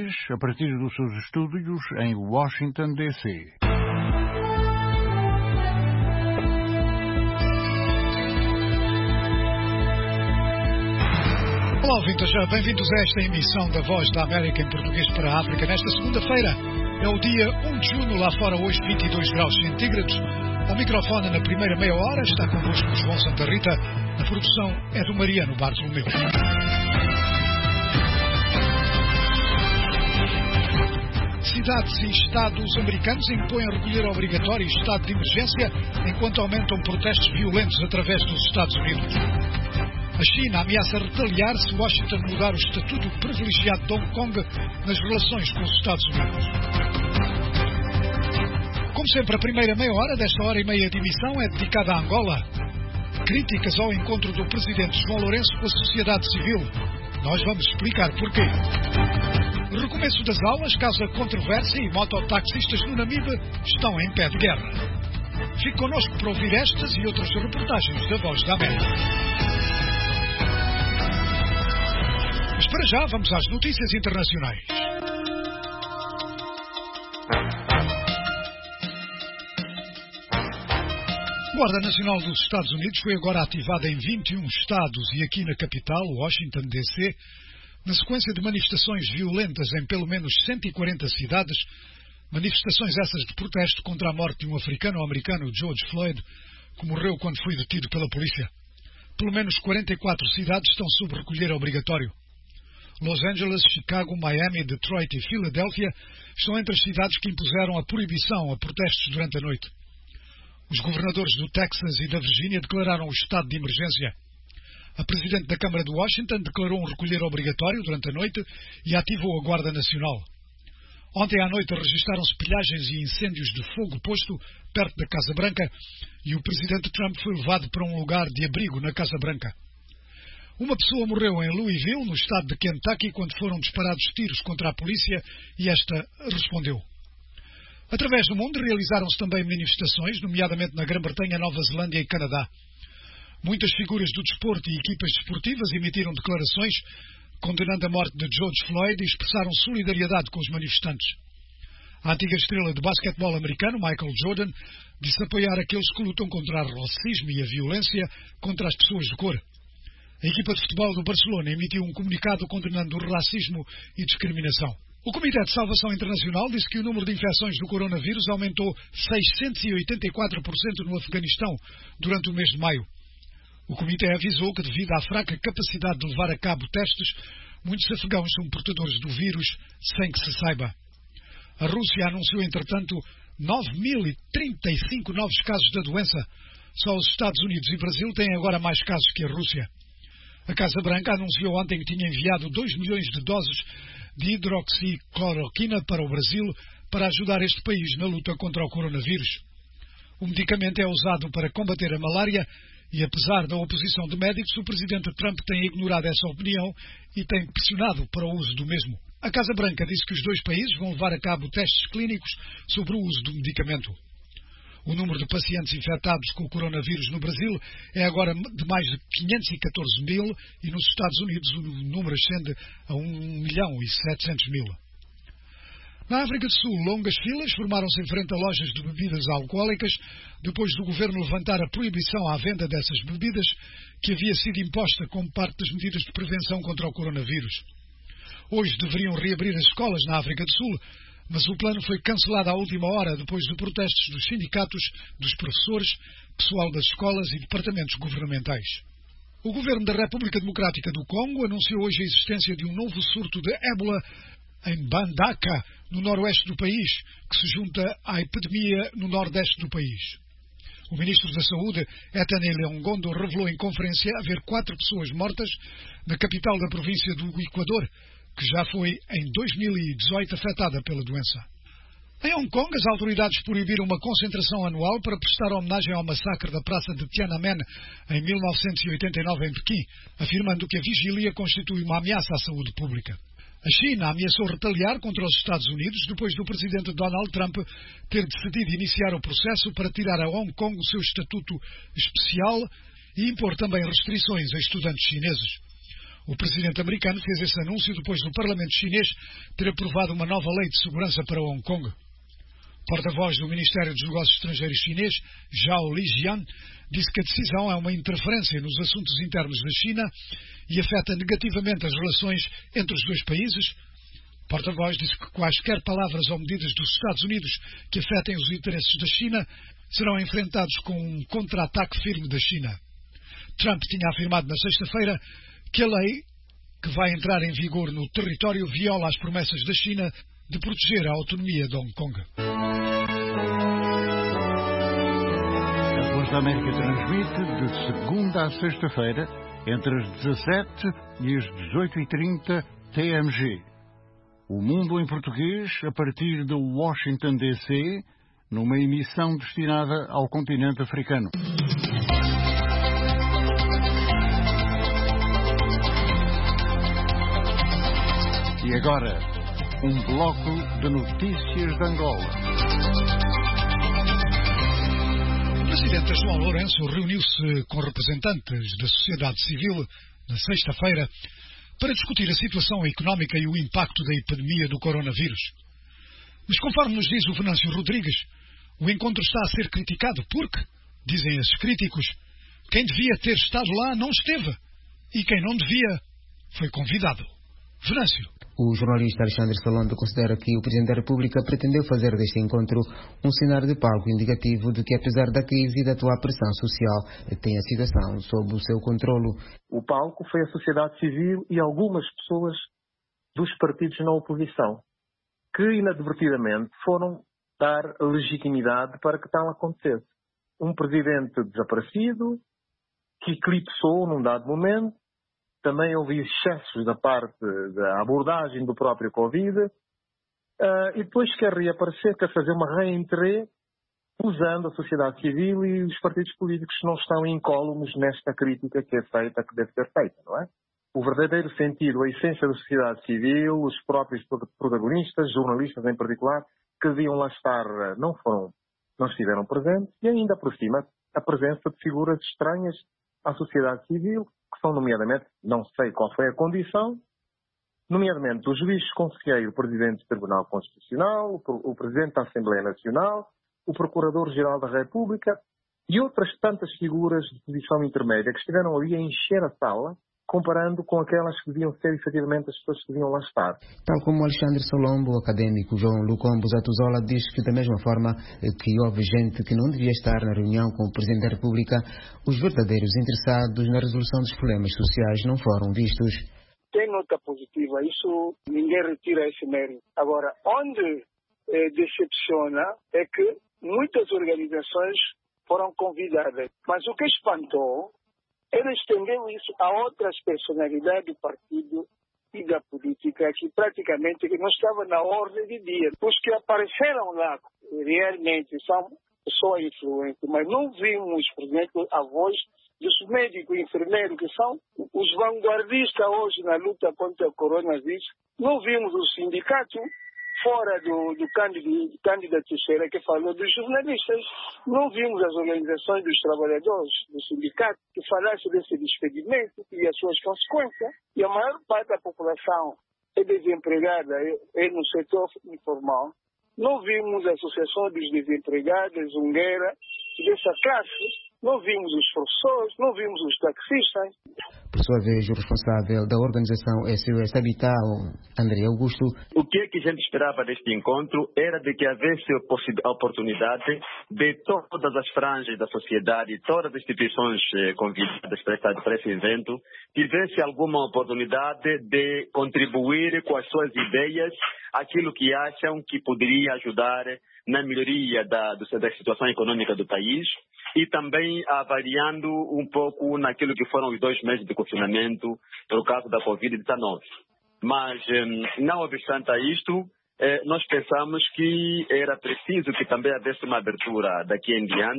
português a partir dos seus estúdios em Washington, D.C. Olá, ouvintes, bem-vindos a esta emissão da Voz da América em português para a África. Nesta segunda-feira é o dia 1 de junho, lá fora hoje 22 graus centígrados. Ao microfone na primeira meia hora está convosco João Santa Rita. A produção é do Mariano Bartolomeu. Cidades e estados americanos impõem recolher obrigatório estado de emergência enquanto aumentam protestos violentos através dos Estados Unidos. A China ameaça retaliar se Washington mudar o estatuto privilegiado de Hong Kong nas relações com os Estados Unidos. Como sempre, a primeira meia hora desta hora e meia de emissão é dedicada a Angola. Críticas ao encontro do presidente João Lourenço com a sociedade civil. Nós vamos explicar porquê. Recomeço das aulas causa controvérsia e mototaxistas no Namibe estão em pé de guerra. Fique connosco para ouvir estas e outras reportagens da Voz da América. Mas para já vamos às notícias internacionais. A Guarda Nacional dos Estados Unidos foi agora ativada em 21 estados e aqui na capital, Washington, D.C., na sequência de manifestações violentas em pelo menos 140 cidades, manifestações essas de protesto contra a morte de um africano-americano, George Floyd, que morreu quando foi detido pela polícia. Pelo menos 44 cidades estão sob recolher obrigatório. Los Angeles, Chicago, Miami, Detroit e Filadélfia estão entre as cidades que impuseram a proibição a protestos durante a noite. Os governadores do Texas e da Virgínia declararam o estado de emergência. A Presidente da Câmara de Washington declarou um recolher obrigatório durante a noite e ativou a Guarda Nacional. Ontem à noite registaram-se pilhagens e incêndios de fogo posto perto da Casa Branca e o Presidente Trump foi levado para um lugar de abrigo na Casa Branca. Uma pessoa morreu em Louisville, no estado de Kentucky, quando foram disparados tiros contra a polícia e esta respondeu. Através do mundo realizaram-se também manifestações, nomeadamente na Grã-Bretanha, Nova Zelândia e Canadá. Muitas figuras do desporto e equipas desportivas emitiram declarações condenando a morte de George Floyd e expressaram solidariedade com os manifestantes. A antiga estrela de basquetebol americano, Michael Jordan, disse apoiar aqueles que lutam contra o racismo e a violência contra as pessoas de cor. A equipa de futebol do Barcelona emitiu um comunicado condenando o racismo e discriminação. O Comitê de Salvação Internacional disse que o número de infecções do coronavírus aumentou 684% no Afeganistão durante o mês de maio. O Comitê avisou que, devido à fraca capacidade de levar a cabo testes, muitos afegãos são portadores do vírus sem que se saiba. A Rússia anunciou, entretanto, 9.035 novos casos da doença. Só os Estados Unidos e Brasil têm agora mais casos que a Rússia. A Casa Branca anunciou ontem que tinha enviado 2 milhões de doses de hidroxicloroquina para o Brasil para ajudar este país na luta contra o coronavírus. O medicamento é usado para combater a malária e, apesar da oposição de médicos, o presidente Trump tem ignorado essa opinião e tem pressionado para o uso do mesmo. A Casa Branca disse que os dois países vão levar a cabo testes clínicos sobre o uso do medicamento. O número de pacientes infectados com o coronavírus no Brasil é agora de mais de 514 mil e nos Estados Unidos o número ascende a 1.700.000. Na África do Sul, longas filas formaram-se em frente a lojas de bebidas alcoólicas depois do governo levantar a proibição à venda dessas bebidas que havia sido imposta como parte das medidas de prevenção contra o coronavírus. Hoje deveriam reabrir as escolas na África do Sul, mas o plano foi cancelado à última hora depois de protestos dos sindicatos, dos professores, pessoal das escolas e departamentos governamentais. O governo da República Democrática do Congo anunciou hoje a existência de um novo surto de ébola em Bandaka, no noroeste do país, que se junta à epidemia no nordeste do país. O ministro da Saúde, Ethane Leongondo, revelou em conferência haver 4 pessoas mortas na capital da província do Equador, que já foi em 2018 afetada pela doença. Em Hong Kong, as autoridades proibiram uma concentração anual para prestar homenagem ao massacre da Praça de Tiananmen em 1989 em Pequim, afirmando que a vigília constitui uma ameaça à saúde pública. A China ameaçou retaliar contra os Estados Unidos depois do presidente Donald Trump ter decidido iniciar o processo para tirar a Hong Kong o seu estatuto especial e impor também restrições a estudantes chineses. O presidente americano fez esse anúncio depois do Parlamento chinês ter aprovado uma nova lei de segurança para Hong Kong. Porta-voz do Ministério dos Negócios Estrangeiros chinês, Zhao Lijian, disse que a decisão é uma interferência nos assuntos internos da China e afeta negativamente as relações entre os dois países. O porta-voz disse que quaisquer palavras ou medidas dos Estados Unidos que afetem os interesses da China serão enfrentados com um contra-ataque firme da China. Trump tinha afirmado na sexta-feira que a lei que vai entrar em vigor no território viola as promessas da China de proteger a autonomia de Hong Kong. A Voz da América transmite de segunda a sexta-feira, entre as 17 e as 18h30 TMG. O Mundo em Português, a partir de Washington, D.C., numa emissão destinada ao continente africano. E agora, um bloco de notícias de Angola. O presidente João Lourenço reuniu-se com representantes da sociedade civil na sexta-feira para discutir a situação económica e o impacto da epidemia do coronavírus. Mas conforme nos diz o Venâncio Rodrigues, o encontro está a ser criticado porque, dizem esses críticos, quem devia ter estado lá não esteve e quem não devia foi convidado. Venâncio. O jornalista Alexandre Salondo considera que o Presidente da República pretendeu fazer deste encontro um cenário de palco indicativo de que, apesar da crise e da atual pressão social, tem a situação sob o seu controlo. O palco foi a sociedade civil e algumas pessoas dos partidos na oposição, que inadvertidamente foram dar legitimidade para que tal acontecesse. Um presidente desaparecido, que eclipsou num dado momento. Também houve excessos da parte da abordagem do próprio Covid, e depois quer reaparecer, quer fazer uma reentrée, usando a sociedade civil e os partidos políticos que não estão incólumes nesta crítica que é feita, que deve ser feita, não é? O verdadeiro sentido, a essência da sociedade civil, os próprios protagonistas, jornalistas em particular, que deviam lá estar, não estiveram presentes, e ainda por cima a presença de figuras estranhas à sociedade civil, que são nomeadamente, não sei qual foi a condição, nomeadamente o juiz conselheiro, o presidente do Tribunal Constitucional, o presidente da Assembleia Nacional, o Procurador-Geral da República e outras tantas figuras de posição intermédia que estiveram ali a encher a sala, comparando com aquelas que deviam ser efetivamente as pessoas que deviam lá estar. Tal como Alexandre Solombo, o académico João Lucombo Zatuzola diz que, da mesma forma que houve gente que não devia estar na reunião com o Presidente da República, os verdadeiros interessados na resolução dos problemas sociais não foram vistos. Tem nota positiva, isso ninguém retira esse mérito. Agora, onde decepciona é que muitas organizações foram convidadas, mas o que espantou, ele estendeu isso a outras personalidades do partido e da política que praticamente não estavam na ordem de dia. Os que apareceram lá realmente são pessoas influentes, mas não vimos, por exemplo, a voz dos médicos e enfermeiros, que são os vanguardistas hoje na luta contra o coronavírus. Não vimos o sindicato fora do Cândido Teixeira, que falou dos jornalistas. Não vimos as organizações dos trabalhadores, do sindicato, que falassem desse despedimento e as suas consequências. E a maior parte da população é desempregada, é no setor informal. Não vimos a Associação dos Desempregados, Ungueira, dessa classe. Não vimos os professores, não vimos os taxistas. Por sua vez, o responsável da organização SOS Habitat, André Augusto. O que a gente esperava deste encontro era de que houvesse a oportunidade de todas as franjas da sociedade, todas as instituições convidadas para esse evento, tivesse alguma oportunidade de contribuir com as suas ideias, aquilo que acham que poderia ajudar na melhoria da situação econômica do país e também avaliando um pouco naquilo que foram os 2 meses de confinamento por causa da Covid-19. Mas, não obstante a isto, nós pensamos que era preciso que também houvesse uma abertura daqui em diante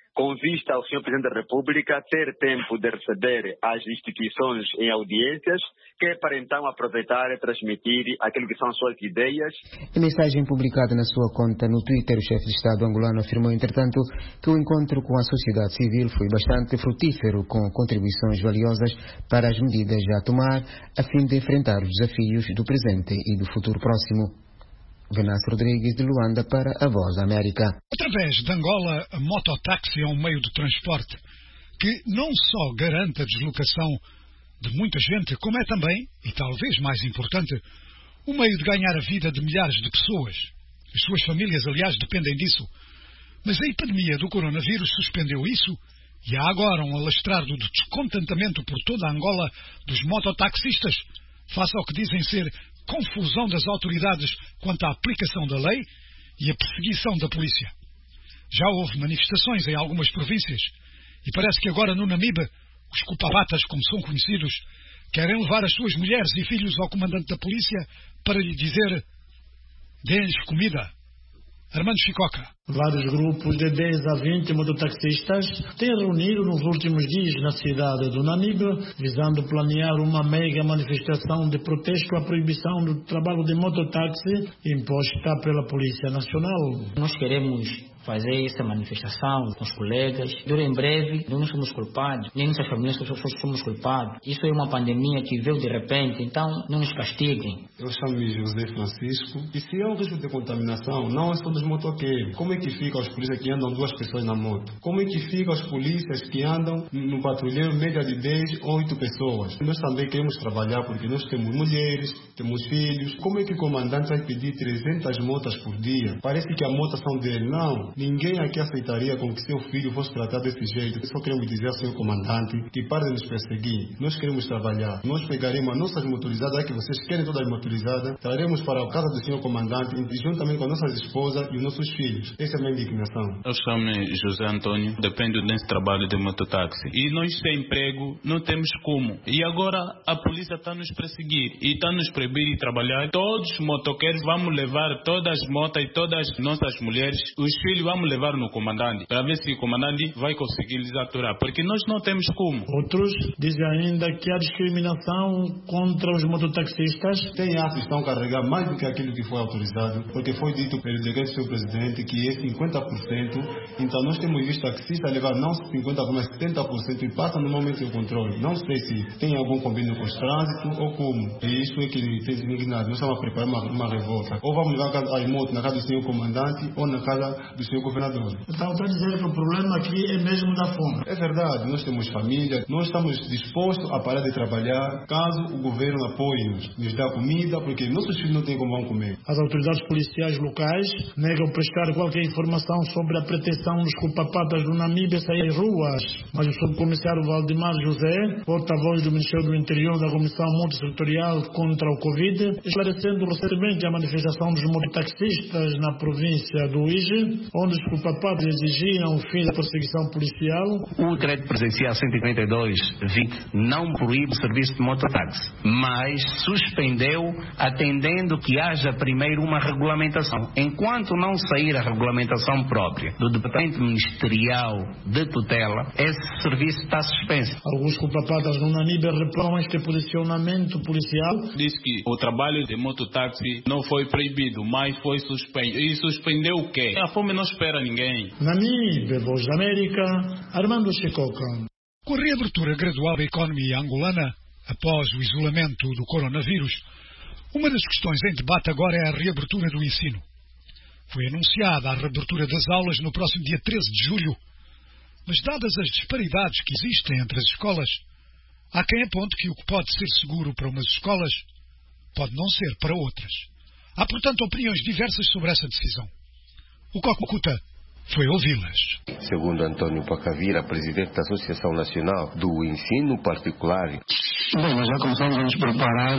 com vista ao Sr. Presidente da República ter tempo de receber as instituições em audiências, que é para então aproveitar e transmitir aquilo que são as suas ideias. Em mensagem publicada na sua conta no Twitter, o chefe de Estado angolano afirmou, entretanto, que o encontro com a sociedade civil foi bastante frutífero, com contribuições valiosas para as medidas a tomar, a fim de enfrentar os desafios do presente e do futuro próximo. Venâncio Rodrigues, de Luanda, para a Voz da América. Através de Angola, a mototáxi é um meio de transporte que não só garante a deslocação de muita gente, como é também, e talvez mais importante, um meio de ganhar a vida de milhares de pessoas. As suas famílias, aliás, dependem disso. Mas a epidemia do coronavírus suspendeu isso e há agora um alastrado de descontentamento por toda a Angola dos mototaxistas, face ao que dizem ser confusão das autoridades quanto à aplicação da lei e a perseguição da polícia. Já houve manifestações em algumas províncias e parece que agora no Namibe os cupabatas, como são conhecidos, querem levar as suas mulheres e filhos ao comandante da polícia para lhe dizer: dê-lhes comida. Armando Chicoca. Vários grupos de 10 a 20 mototaxistas têm reunido nos últimos dias na cidade do Namibe, visando planear uma mega manifestação de protesto à proibição do trabalho de mototáxi imposta pela Polícia Nacional. Nós queremos fazer essa manifestação com os colegas. Em breve, não somos culpados, nem nossas famílias somos culpados. Isso é uma pandemia que veio de repente, então não nos castiguem. Eu chamo-me José Francisco e se há um risco de contaminação, não é só dos motoqueiros. Como é que fica os polícias que andam 2 pessoas na moto? Como é que fica os polícias que andam no patrulheiro média de 10 ou 8 pessoas? Nós também queremos trabalhar porque nós temos mulheres, temos filhos. Como é que o comandante vai pedir 300 motas por dia? Parece que a motas são dele. Não. Ninguém aqui aceitaria com que seu filho fosse tratado desse jeito. Só queremos dizer ao senhor comandante que pare de nos perseguir. Nós queremos trabalhar. Nós pegaremos as nossas motorizadas, que vocês querem todas motorizadas, traremos para a casa do senhor comandante, juntamente com as nossas esposas e os nossos filhos. Essa é a minha indignação. Eu chamo-me José Antônio, dependo desse trabalho de mototáxi. E nós sem emprego não temos como. E agora a polícia está nos perseguir e está nos proibir de trabalhar. Todos os motoqueiros vamos levar todas as motas e todas as nossas mulheres, os filhos vamos levar no comandante, para ver se o comandante vai conseguir lhes aturar, porque nós não temos como. Outros dizem ainda que há discriminação contra os mototaxistas. Tem atos que estão a carregar mais do que aquilo que foi autorizado, porque foi dito pelo decreto do seu presidente que é 50%, então nós temos visto taxista levar não 50%, mas 70% e passa normalmente o controle. Não sei se tem algum convênio com os trânsito ou como. E isso é que fez indignado. Nós estamos a preparar uma revolta. Ou vamos levar a moto na casa do senhor comandante ou na casa do senhor governador. Então está a dizer que o problema aqui é mesmo da fome. É verdade, nós temos família, nós estamos dispostos a parar de trabalhar caso o governo apoie-nos, nos dá comida, porque nossos filhos não têm como vão comer. As autoridades policiais locais negam prestar qualquer informação sobre a pretensão dos culpados do Namibe a sair às ruas, mas o subcomissário Valdemar José, porta-voz do Ministério do Interior da Comissão Multissetorial contra o Covid, esclarecendo recentemente a manifestação dos mototaxistas na província do Uíge, onde os culpados exigiram o fim da perseguição policial. O decreto presidencial 132/20 não proíbe o serviço de mototáxi, mas suspendeu atendendo que haja primeiro uma regulamentação. Enquanto não sair a regulamentação própria do Departamento Ministerial de Tutela, esse serviço está suspenso. Alguns culpados no Namibe reclamam este posicionamento policial. Diz que o trabalho de mototáxi não foi proibido, mas foi suspenso. E suspendeu o quê? A fome não espera ninguém. Namibe, Voz da América, Armando Chicoca. Com a reabertura gradual da economia angolana, após o isolamento do coronavírus, uma das questões em debate agora é a reabertura do ensino. Foi anunciada a reabertura das aulas no próximo dia 13 de julho, mas dadas as disparidades que existem entre as escolas, há quem aponte que o que pode ser seguro para umas escolas pode não ser para outras. Há, portanto, opiniões diversas sobre essa decisão. O Cocucuta foi ouvi-las. Segundo Antônio Pacavira, presidente da Associação Nacional do Ensino Particular, Bem, nós já começamos a nos preparar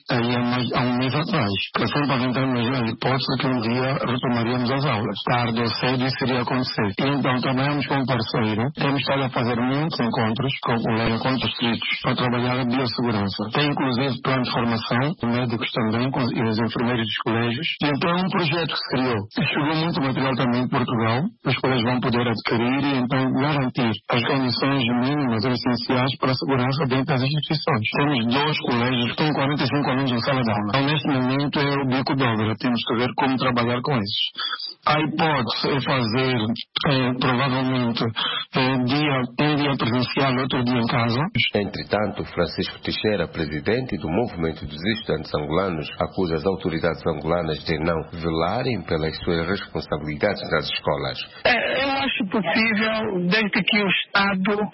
há um mês atrás, que sempre aventamos a hipótese que um dia retomaríamos as aulas. Tarde ou cedo isso iria acontecer. E então trabalhamos com um parceiro, temos estado a fazer muitos encontros com colegas, com distritos, para trabalhar a biossegurança. Tem inclusive plano de formação, médicos também, e os enfermeiros dos colégios. E então é um projeto que se criou. Chegou muito material também de Portugal, os colégios vão poder adquirir e então garantir as condições mínimas ou essenciais para a segurança dentro das instituições. Temos 2 colégios com 45 alunos em sala de aula. Então, neste momento é o bico de obra. Temos que ver como trabalhar com esses. A hipótese é fazer, provavelmente, um dia presencial, outro dia em casa. Entretanto, Francisco Teixeira, presidente do Movimento dos Estudantes Angolanos, acusa as autoridades angolanas de não velarem pelas suas responsabilidades nas escolas. Eu acho possível, desde que o Estado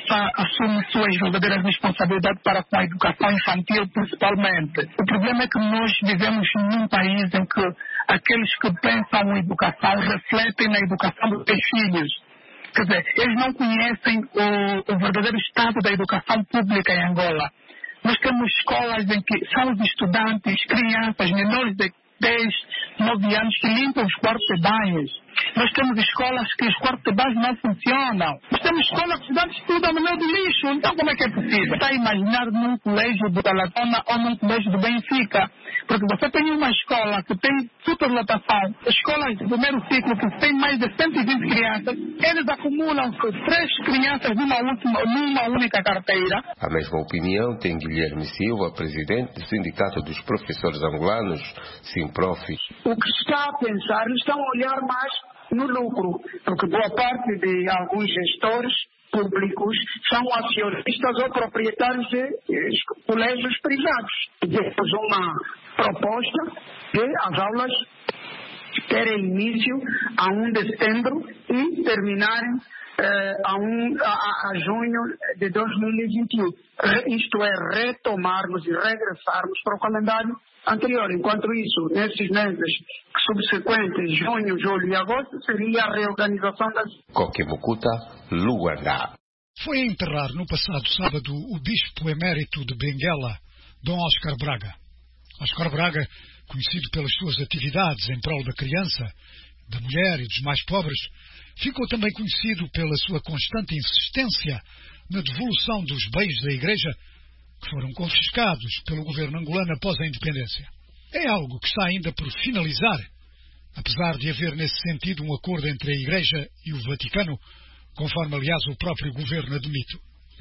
assuma suas verdadeiras responsabilidades para com a educação infantil, principalmente. O problema é que nós vivemos num país em que aqueles que pensam em educação refletem na educação dos seus filhos. Quer dizer, eles não conhecem o verdadeiro estado da educação pública em Angola. Nós temos escolas em que são os estudantes, crianças menores de 10, 9 anos que limpam os quartos de banhos. Nós temos escolas que os quartos de banhos não funcionam. Nós temos escolas que os estudantes estudam no meio do lixo. Então como é que é possível? Está a imaginar num colégio do Talatona ou num colégio do Benfica. Porque você tem uma escola que tem superlotação, escolas do primeiro ciclo que tem mais de 120 crianças, eles acumulam 3 crianças numa única carteira. A mesma opinião tem Guilherme Silva, presidente do Sindicato dos Professores Angolanos, Simprof. O que se está a pensar, estão a olhar mais no lucro, porque boa parte de alguns gestores públicos são acionistas ou proprietários de colégios privados. Temos uma proposta de as aulas terem início a 1 de setembro e terminarem a junho de 2021. Isto é, retomarmos e regressarmos para o calendário anterior. Enquanto isso, nesses meses subsequentes, junho, julho e agosto, seria a reorganização das... Coquimucuta, Luanda. Foi a enterrar no passado sábado o bispo emérito de Benguela, Dom Oscar Braga. Oscar Braga, conhecido pelas suas atividades em prol da criança, da mulher e dos mais pobres, ficou também conhecido pela sua constante insistência na devolução dos bens da Igreja que foram confiscados pelo governo angolano após a independência. É algo que está ainda por finalizar, apesar de haver nesse sentido um acordo entre a Igreja e o Vaticano, conforme aliás o próprio governo admite.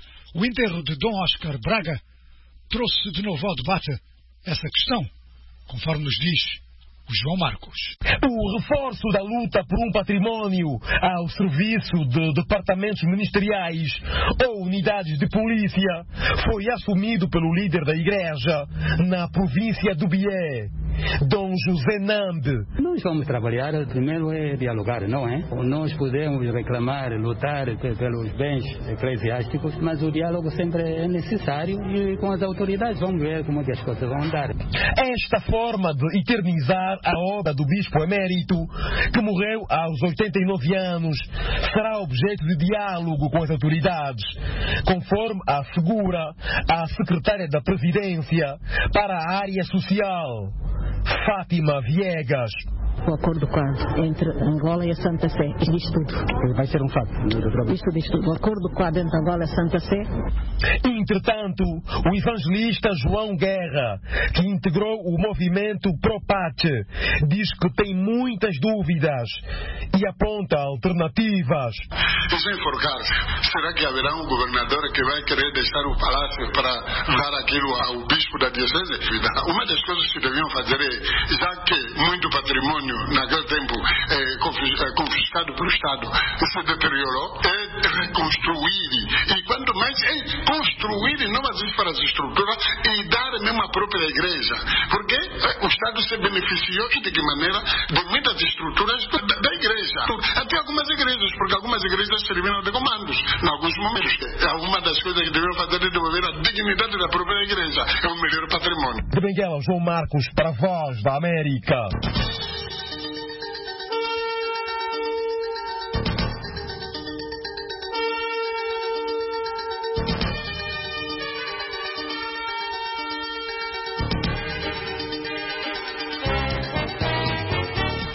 O enterro de Dom Oscar Braga trouxe de novo ao debate essa questão, conforme nos diz o João Marcos. O reforço da luta por um património ao serviço de departamentos ministeriais ou unidades de polícia foi assumido pelo líder da Igreja na província do Bié, Dom José Nambe. Nós vamos trabalhar, primeiro é dialogar, não é? Nós podemos reclamar, lutar pelos bens eclesiásticos, mas o diálogo sempre é necessário e com as autoridades vamos ver como as coisas vão andar. Esta forma de eternizar a obra do bispo emérito, que morreu aos 89 anos, será objeto de diálogo com as autoridades, conforme assegura a secretária da Presidência para a área social, Fátima Viegas. O acordo quadro entre Angola e a Santa Sé. Isto diz tudo. Vai ser um fato. Isto diz tudo. O acordo quadro entre Angola e a Santa Sé. Entretanto, o evangelista João Guerra, que integrou o movimento Propache, diz que tem muitas dúvidas e aponta alternativas. Os enforcados, será que haverá um governador que vai querer deixar o palácio para dar aquilo ao bispo da diocese? Uma das coisas que deviam fazer é, já que muito patrimônio naquele tempo confiscado pelo Estado se deteriorou, é reconstruir e quanto mais é construir novas infraestruturas e dar mesmo a própria igreja, porque o Estado se beneficiou e de que maneira de muitas estruturas da igreja, até algumas igrejas, porque algumas igrejas serviram de comandos em alguns momentos. Alguma das coisas que deveriam fazer é devolver a dignidade da própria igreja, é o melhor patrimônio. De Benguela, João Marcos para a Voz da América.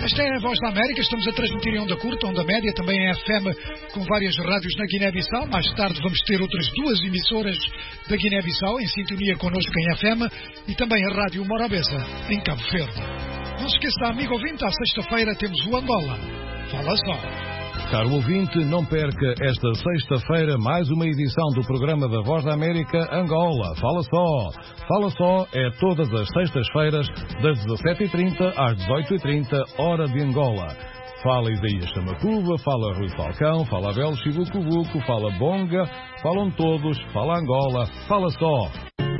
Esta é a Voz da América, estamos a transmitir em onda curta, onda média, também em FM, com várias rádios na Guiné-Bissau. Mais tarde vamos ter outras 2 emissoras da Guiné-Bissau em sintonia connosco em FM e também a Rádio Morabeza, em Cabo Verde. Não se esqueça, amigo ouvinte, à sexta-feira temos o Angola. Fala só. Caro ouvinte, não perca esta sexta-feira mais uma edição do programa da Voz da América Angola. Fala só. Fala só é todas as sextas-feiras, das 17h30 às 18h30, hora de Angola. Fala Isaías Chamacuba, fala Rui Falcão, fala Abel Chibucubuco, fala Bonga, falam todos, fala Angola. Fala só.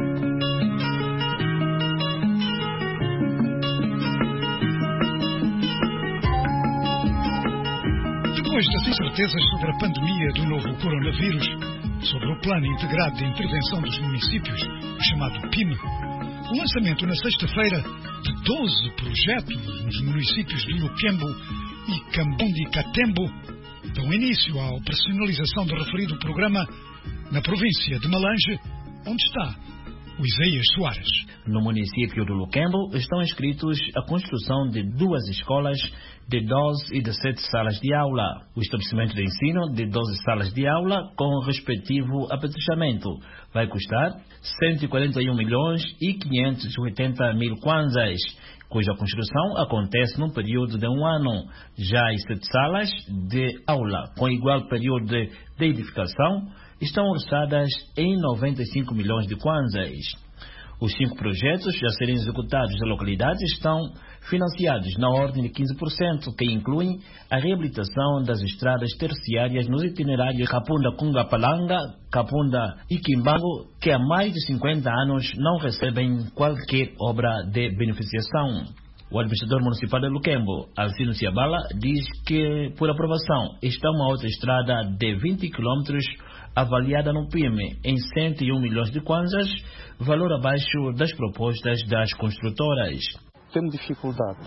Depois das incertezas sobre a pandemia do novo coronavírus, sobre o Plano Integrado de Intervenção dos Municípios, o chamado PIM, o lançamento na sexta-feira de 12 projetos nos municípios de Luquembo e Cambundi-Catembo dão início à operacionalização do referido programa na província de Malange, onde está o Isaías Soares. No município de Luquembo estão inscritos a construção de 2 escolas de 12 e de 7 salas de aula. O estabelecimento de ensino de 12 salas de aula com o respectivo apetrechamento vai custar 141 milhões e 580 mil kwanzas, cuja construção acontece num período de 1 ano. Já as 7 salas de aula com igual período de edificação estão orçadas em 95 milhões de kwanzas. Os 5 projetos a serem executados na localidade estão financiados na ordem de 15%, que incluem a reabilitação das estradas terciárias nos itinerários Capunda-Cungapalanga, Capunda e Quimbango, que há mais de 50 anos não recebem qualquer obra de beneficiação. O administrador municipal de Luquembo, Alcino Ciabala, diz que, por aprovação, está uma autoestrada de 20 km avaliada no PIM em 101 milhões de kwanzas, valor abaixo das propostas das construtoras. Temos dificuldade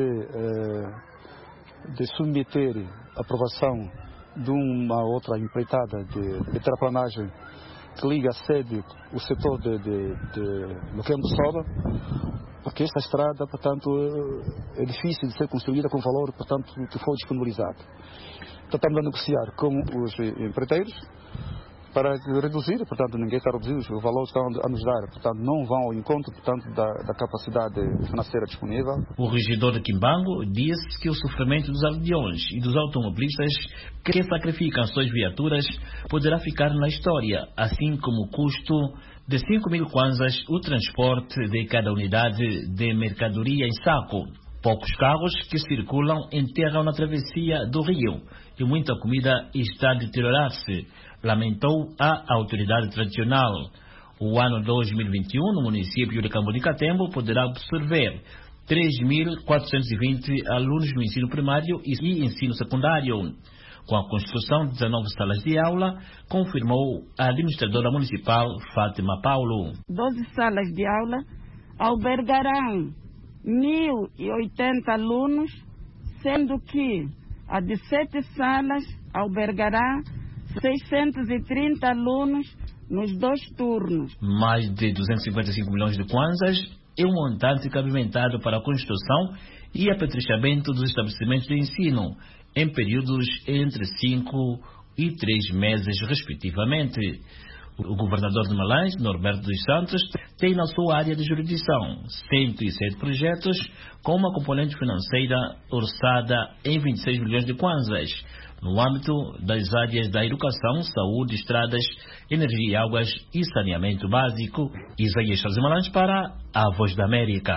de submeter a aprovação de uma outra empreitada de terraplanagem que liga a sede, o setor de Luquembo-Soba, porque esta estrada, portanto, é difícil de ser construída com o valor, portanto, que foi disponibilizado. Então, estamos a negociar com os empreiteiros para reduzir, portanto, ninguém está a reduzir, os valores estão a nos dar, portanto, não vão ao encontro, portanto, da capacidade financeira disponível. O regidor de Quimbango disse que o sofrimento dos aldeões e dos automobilistas que sacrificam suas viaturas poderá ficar na história, assim como o custo de 5 mil kwanzas o transporte de cada unidade de mercadoria em saco. Poucos carros que circulam enterram na travessia do rio e muita comida está a deteriorar-se, lamentou a autoridade tradicional. O ano 2021 no município de Cambundi-Catembo poderá absorver 3.420 alunos no ensino primário e ensino secundário. Com a construção de 19 salas de aula, confirmou a administradora municipal Fátima Paulo. 12 salas de aula albergarão 1.080 alunos, sendo que a de 7 salas albergará 630 alunos nos 2 turnos. Mais de 255 milhões de kwanzas é um montante cabimentado para a construção e apetrechamento dos estabelecimentos de ensino, em períodos entre 5 e 3 meses, respectivamente. O governador de Malange, Norberto dos Santos, tem na sua área de jurisdição 107 projetos com uma componente financeira orçada em 26 milhões de kwanzas, no âmbito das áreas da educação, saúde, estradas, energia e águas e saneamento básico. Isaías Soares de Malange para a Voz da América.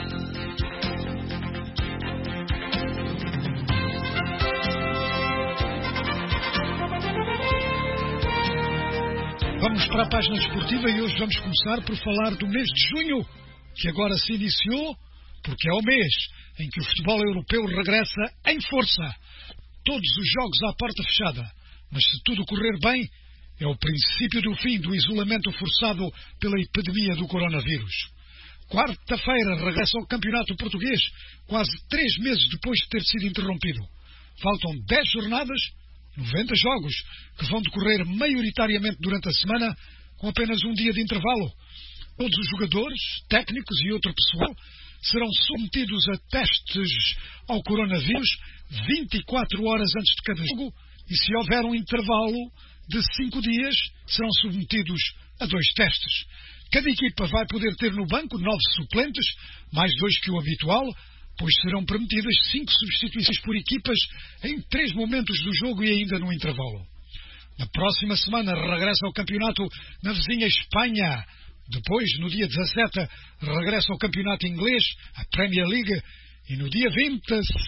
Vamos para a página desportiva e hoje vamos começar por falar do mês de junho, que agora se iniciou, porque é o mês em que o futebol europeu regressa em força. Todos os jogos à porta fechada, mas se tudo correr bem, é o princípio do fim do isolamento forçado pela epidemia do coronavírus. Quarta-feira regressa ao Campeonato Português, quase 3 meses depois de ter sido interrompido. Faltam 10 jornadas, 90 jogos, que vão decorrer maioritariamente durante a semana, com apenas um dia de intervalo. Todos os jogadores, técnicos e outro pessoal serão submetidos a testes ao coronavírus 24 horas antes de cada jogo e, se houver um intervalo de 5 dias, serão submetidos a 2 testes. Cada equipa vai poder ter no banco 9 suplentes, mais 2 que o habitual, pois serão permitidas 5 substituições por equipas em 3 momentos do jogo e ainda no intervalo. Na próxima semana regressa ao campeonato na vizinha Espanha. Depois, no dia 17, regressa ao campeonato inglês, a Premier League, e no dia 20,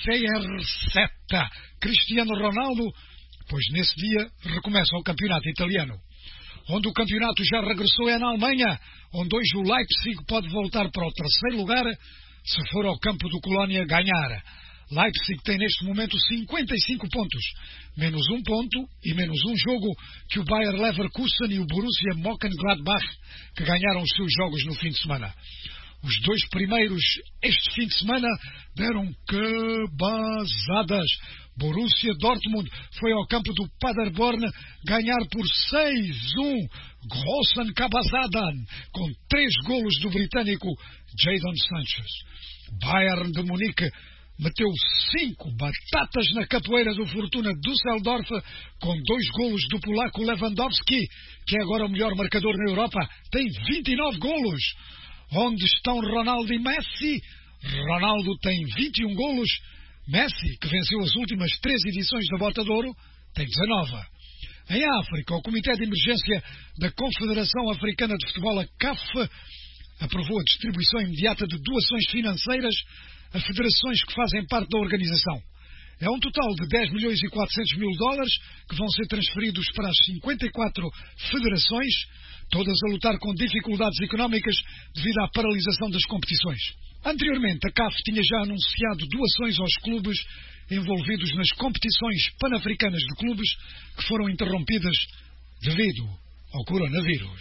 CR7, Cristiano Ronaldo, pois nesse dia recomeça o campeonato italiano. Onde o campeonato já regressou é na Alemanha, onde hoje o Leipzig pode voltar para o 3º lugar, se for ao campo do Colónia ganhar. Leipzig tem neste momento 55 pontos, menos 1 ponto e menos 1 jogo que o Bayer Leverkusen e o Borussia Mönchengladbach, que ganharam os seus jogos no fim de semana. Os 2 primeiros este fim de semana deram cabazadas. Borussia Dortmund foi ao campo do Paderborn ganhar por 6-1, Grossen Cabazadan, com 3 golos do britânico Jadon Sanchez. Bayern de Munique meteu 5 batatas na capoeira do Fortuna Düsseldorf, com 2 golos do polaco Lewandowski, que é agora o melhor marcador na Europa, tem 29 golos. Onde estão Ronaldo e Messi? Ronaldo tem 21 golos. Messi, que venceu as últimas 3 edições da Bota de Ouro, tem 19. Em África, o Comitê de Emergência da Confederação Africana de Futebol, a CAF, aprovou a distribuição imediata de doações financeiras a federações que fazem parte da organização. É um total de 10 milhões e 400 mil dólares que vão ser transferidos para as 54 federações, todas a lutar com dificuldades económicas devido à paralisação das competições. Anteriormente, a CAF tinha já anunciado doações aos clubes envolvidos nas competições pan-africanas de clubes que foram interrompidas devido ao coronavírus.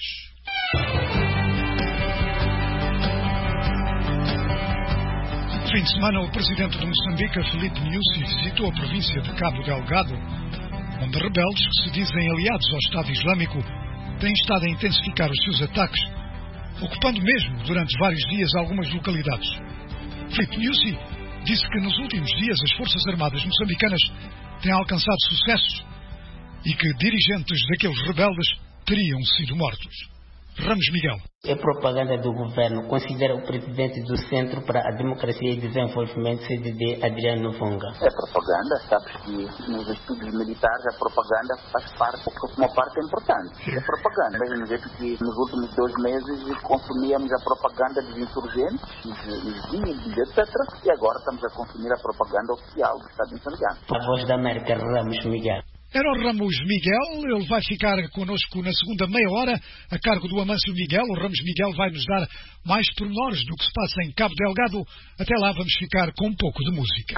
No fim de semana, o presidente de Moçambique, Filipe Nyusi, visitou a província de Cabo Delgado, onde rebeldes que se dizem aliados ao Estado Islâmico têm estado a intensificar os seus ataques, ocupando mesmo durante vários dias algumas localidades. Filipe Nyusi disse que nos últimos dias as Forças Armadas moçambicanas têm alcançado sucessos e que dirigentes daqueles rebeldes teriam sido mortos. Ramos Miguel. É propaganda do governo. Considera o presidente do Centro para a Democracia e Desenvolvimento, CDD, Adriano Vonga. É propaganda. Sabes que nos estudos militares a propaganda faz parte, uma parte importante. É propaganda. Mesmo jeito que nos últimos 2 meses consumíamos a propaganda dos insurgentes, os vídeos, etc. E agora estamos a consumir a propaganda oficial do Estado moçambicano. A Voz da América, Ramos Miguel. Era o Ramos Miguel, ele vai ficar connosco na segunda meia hora, a cargo do Amâncio Miguel. O Ramos Miguel vai nos dar mais pormenores do que se passa em Cabo Delgado. Até lá vamos ficar com um pouco de música.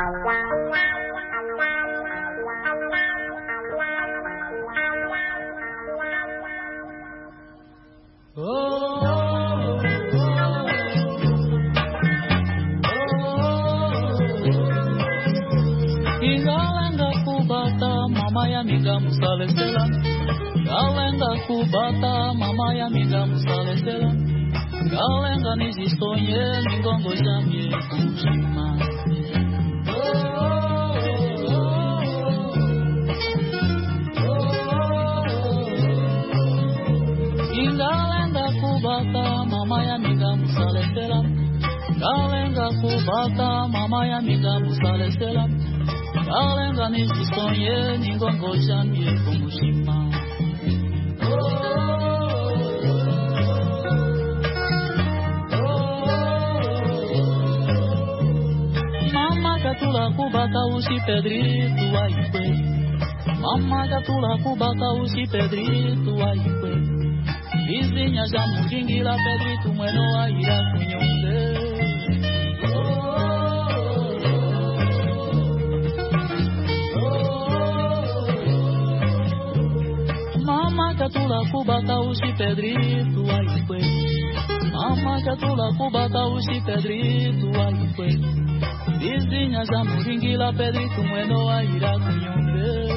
Mamaya amiga musalestela, galenga kubata, mamaya amiga musalestela, galenga nijistonye, mingongo jamye kushima. Galenga kubata, mamaya amiga musalestela, galenga kubata, mamaya amiga musalestela. Galenga nijistonye, ningongo jamye kumushima. Mama katula kubata usi Pedrito aikwe. Mama katula kubata usi Pedrito aikwe. Vizinha já mudingira Pedrito mweno aira kunyonde. Catula kubata usi Pedrito aikwe. Mama catula kubata usi Pedrito aikwe. Vizinha já muringila Pedrito mweno aira kunyombe.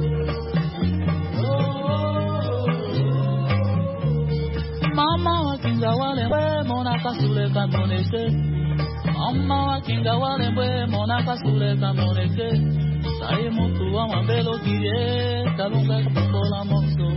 Mama wakinga walembwe mona kasule kamoneke mama wakinga walembwe mona kasule kamoneke sai mutu wa mabelo kiye kalunga kupola moso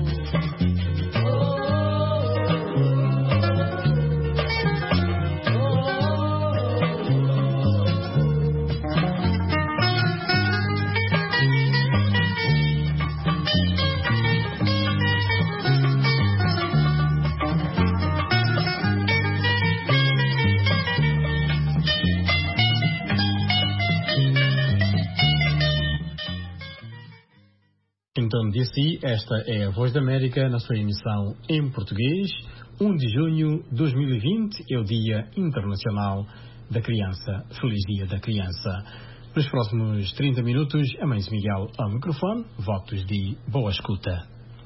Washington DC, esta é a Voz da América na sua emissão em português. 1 de junho de 2020 é o Dia Internacional da Criança. Feliz Dia da Criança. Nos próximos 30 minutos, a Mãe Miguel ao microfone. Votos de boa escuta.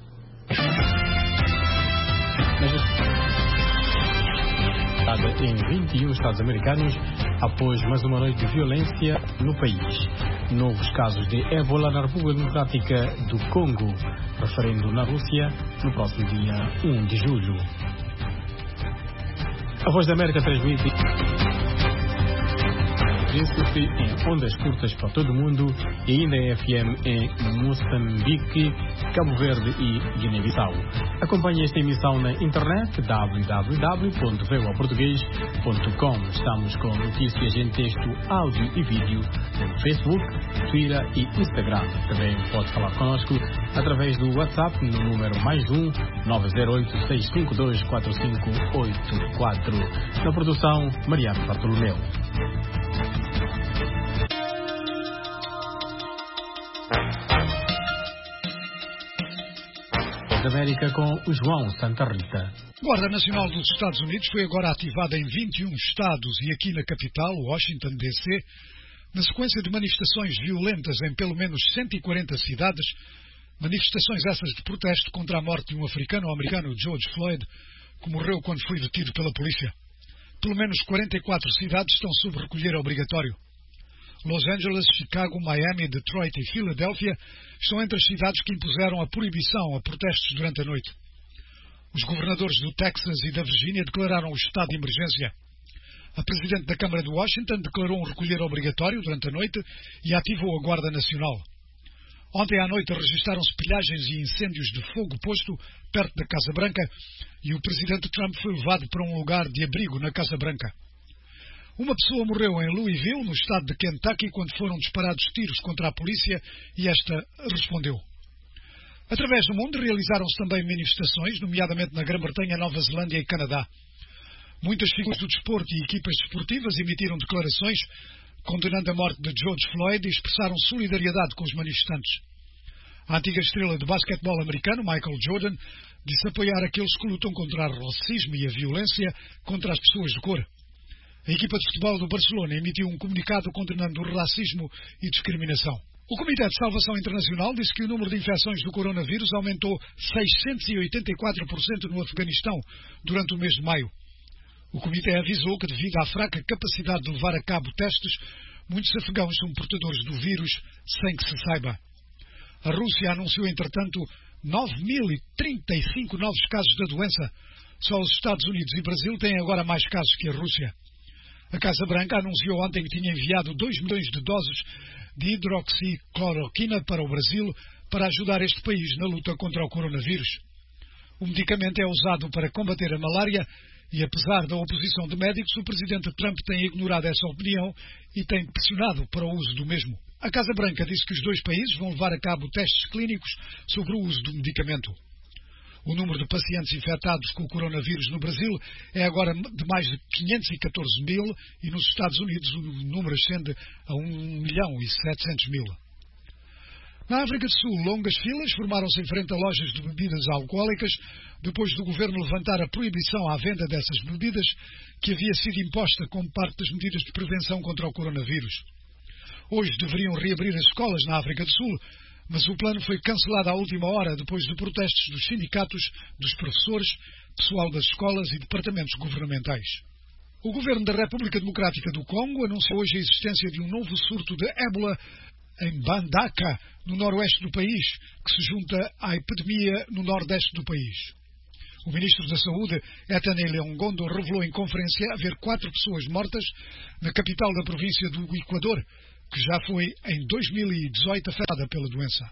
Em 21 Estados americanos, após mais uma noite de violência no país. Novos casos de ébola na República Democrática do Congo, referendo na Rússia no próximo dia 1 de julho. A Voz da América transmite em ondas curtas para todo o mundo e ainda em FM em Moçambique, Cabo Verde e Guiné-Bissau. Acompanhe esta emissão na internet www.voaportugues.com. Estamos com notícias em texto, áudio e vídeo no Facebook, Twitter e Instagram. Também pode falar connosco através do WhatsApp no número +1 908 652 4584. Na produção, Mariano Bartolomeu. Da América com o João Santa Rita. A Guarda Nacional dos Estados Unidos foi agora ativada em 21 estados e aqui na capital, Washington, D.C., na sequência de manifestações violentas em pelo menos 140 cidades, manifestações essas de protesto contra a morte de um africano-americano, George Floyd, que morreu quando foi detido pela polícia. Pelo menos 44 cidades estão sob recolher obrigatório. Los Angeles, Chicago, Miami, Detroit e Filadélfia estão entre as cidades que impuseram a proibição a protestos durante a noite. Os governadores do Texas e da Virgínia declararam o estado de emergência. A Presidente da Câmara de Washington declarou um recolher obrigatório durante a noite e ativou a Guarda Nacional. Ontem à noite registaram-se pilhagens e incêndios de fogo posto perto da Casa Branca e o Presidente Trump foi levado para um lugar de abrigo na Casa Branca. Uma pessoa morreu em Louisville, no estado de Kentucky, quando foram disparados tiros contra a polícia e esta respondeu. Através do mundo realizaram-se também manifestações, nomeadamente na Grã-Bretanha, Nova Zelândia e Canadá. Muitas figuras do desporto e equipas desportivas emitiram declarações condenando a morte de George Floyd e expressaram solidariedade com os manifestantes. A antiga estrela de basquetebol americano, Michael Jordan, disse apoiar aqueles que lutam contra o racismo e a violência contra as pessoas de cor. A equipa de futebol do Barcelona emitiu um comunicado condenando o racismo e discriminação. O Comitê de Salvação Internacional disse que o número de infecções do coronavírus aumentou 684% no Afeganistão durante o mês de maio. O Comitê avisou que, devido à fraca capacidade de levar a cabo testes, muitos afegãos são portadores do vírus sem que se saiba. A Rússia anunciou, entretanto, 9.035 novos casos da doença. Só os Estados Unidos e Brasil têm agora mais casos que a Rússia. A Casa Branca anunciou ontem que tinha enviado 2 milhões de doses de hidroxicloroquina para o Brasil para ajudar este país na luta contra o coronavírus. O medicamento é usado para combater a malária e, apesar da oposição de médicos, o presidente Trump tem ignorado essa opinião e tem pressionado para o uso do mesmo. A Casa Branca disse que os dois países vão levar a cabo testes clínicos sobre o uso do medicamento. O número de pacientes infectados com o coronavírus no Brasil é agora de mais de 514 mil e nos Estados Unidos o número ascende a 1.700.000. Na África do Sul, longas filas formaram-se em frente a lojas de bebidas alcoólicas depois do governo levantar a proibição à venda dessas bebidas que havia sido imposta como parte das medidas de prevenção contra o coronavírus. Hoje deveriam reabrir as escolas na África do Sul, mas o plano foi cancelado à última hora depois de protestos dos sindicatos, dos professores, pessoal das escolas e departamentos governamentais. O governo da República Democrática do Congo anunciou hoje a existência de um novo surto de ébola em Bandaka, no noroeste do país, que se junta à epidemia no nordeste do país. O ministro da Saúde, Ethane Leongondo, revelou em conferência haver 4 pessoas mortas na capital da província do Equador, que já foi em 2018 afetada pela doença.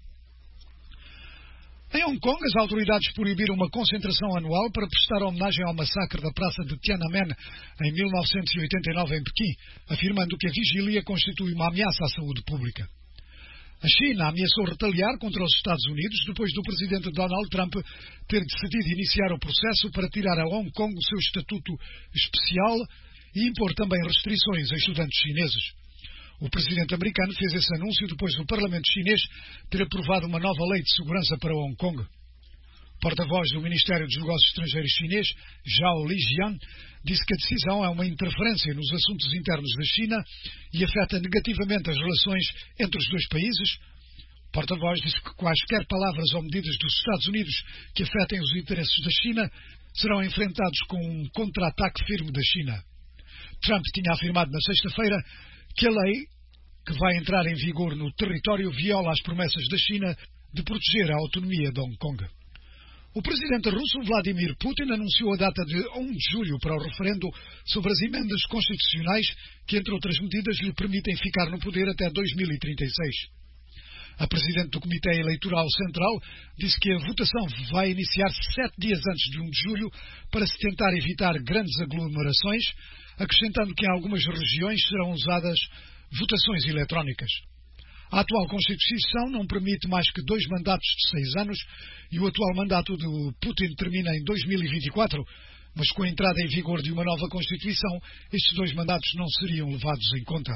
Em Hong Kong, as autoridades proibiram uma concentração anual para prestar homenagem ao massacre da Praça de Tiananmen em 1989 em Pequim, afirmando que a vigília constitui uma ameaça à saúde pública. A China ameaçou retaliar contra os Estados Unidos depois do presidente Donald Trump ter decidido iniciar o processo para tirar a Hong Kong o seu estatuto especial e impor também restrições a estudantes chineses. O presidente americano fez esse anúncio depois do Parlamento chinês ter aprovado uma nova lei de segurança para Hong Kong. Porta-voz do Ministério dos Negócios Estrangeiros chinês, Zhao Lijian, disse que a decisão é uma interferência nos assuntos internos da China e afeta negativamente as relações entre os dois países. O porta-voz disse que quaisquer palavras ou medidas dos Estados Unidos que afetem os interesses da China serão enfrentados com um contra-ataque firme da China. Trump tinha afirmado na sexta-feira que a lei que vai entrar em vigor no território viola as promessas da China de proteger a autonomia de Hong Kong. O presidente russo Vladimir Putin anunciou a data de 1 de julho para o referendo sobre as emendas constitucionais que, entre outras medidas, lhe permitem ficar no poder até 2036. A presidente do Comitê Eleitoral Central disse que a votação vai iniciar-se 7 dias antes de 1 de julho para se tentar evitar grandes aglomerações, acrescentando que em algumas regiões serão usadas votações eletrónicas. A atual Constituição não permite mais que 2 mandatos de 6 anos e o atual mandato de Putin termina em 2024, mas com a entrada em vigor de uma nova Constituição, estes 2 mandatos não seriam levados em conta.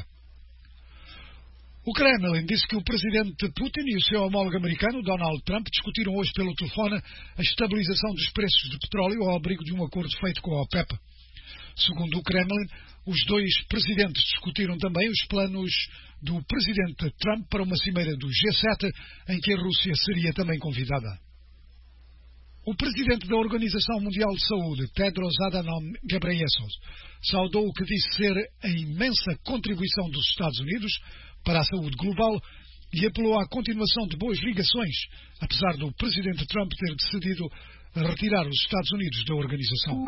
O Kremlin disse que o presidente Putin e o seu homólogo americano, Donald Trump, discutiram hoje pelo telefone a estabilização dos preços de petróleo ao abrigo de um acordo feito com a OPEP. Segundo o Kremlin, os 2 presidentes discutiram também os planos do presidente Trump para uma cimeira do G7, em que a Rússia seria também convidada. O presidente da Organização Mundial de Saúde, Tedros Adhanom Ghebreyesus, saudou o que disse ser a imensa contribuição dos Estados Unidos para a saúde global e apelou à continuação de boas ligações, apesar do presidente Trump ter decidido retirar os Estados Unidos da organização.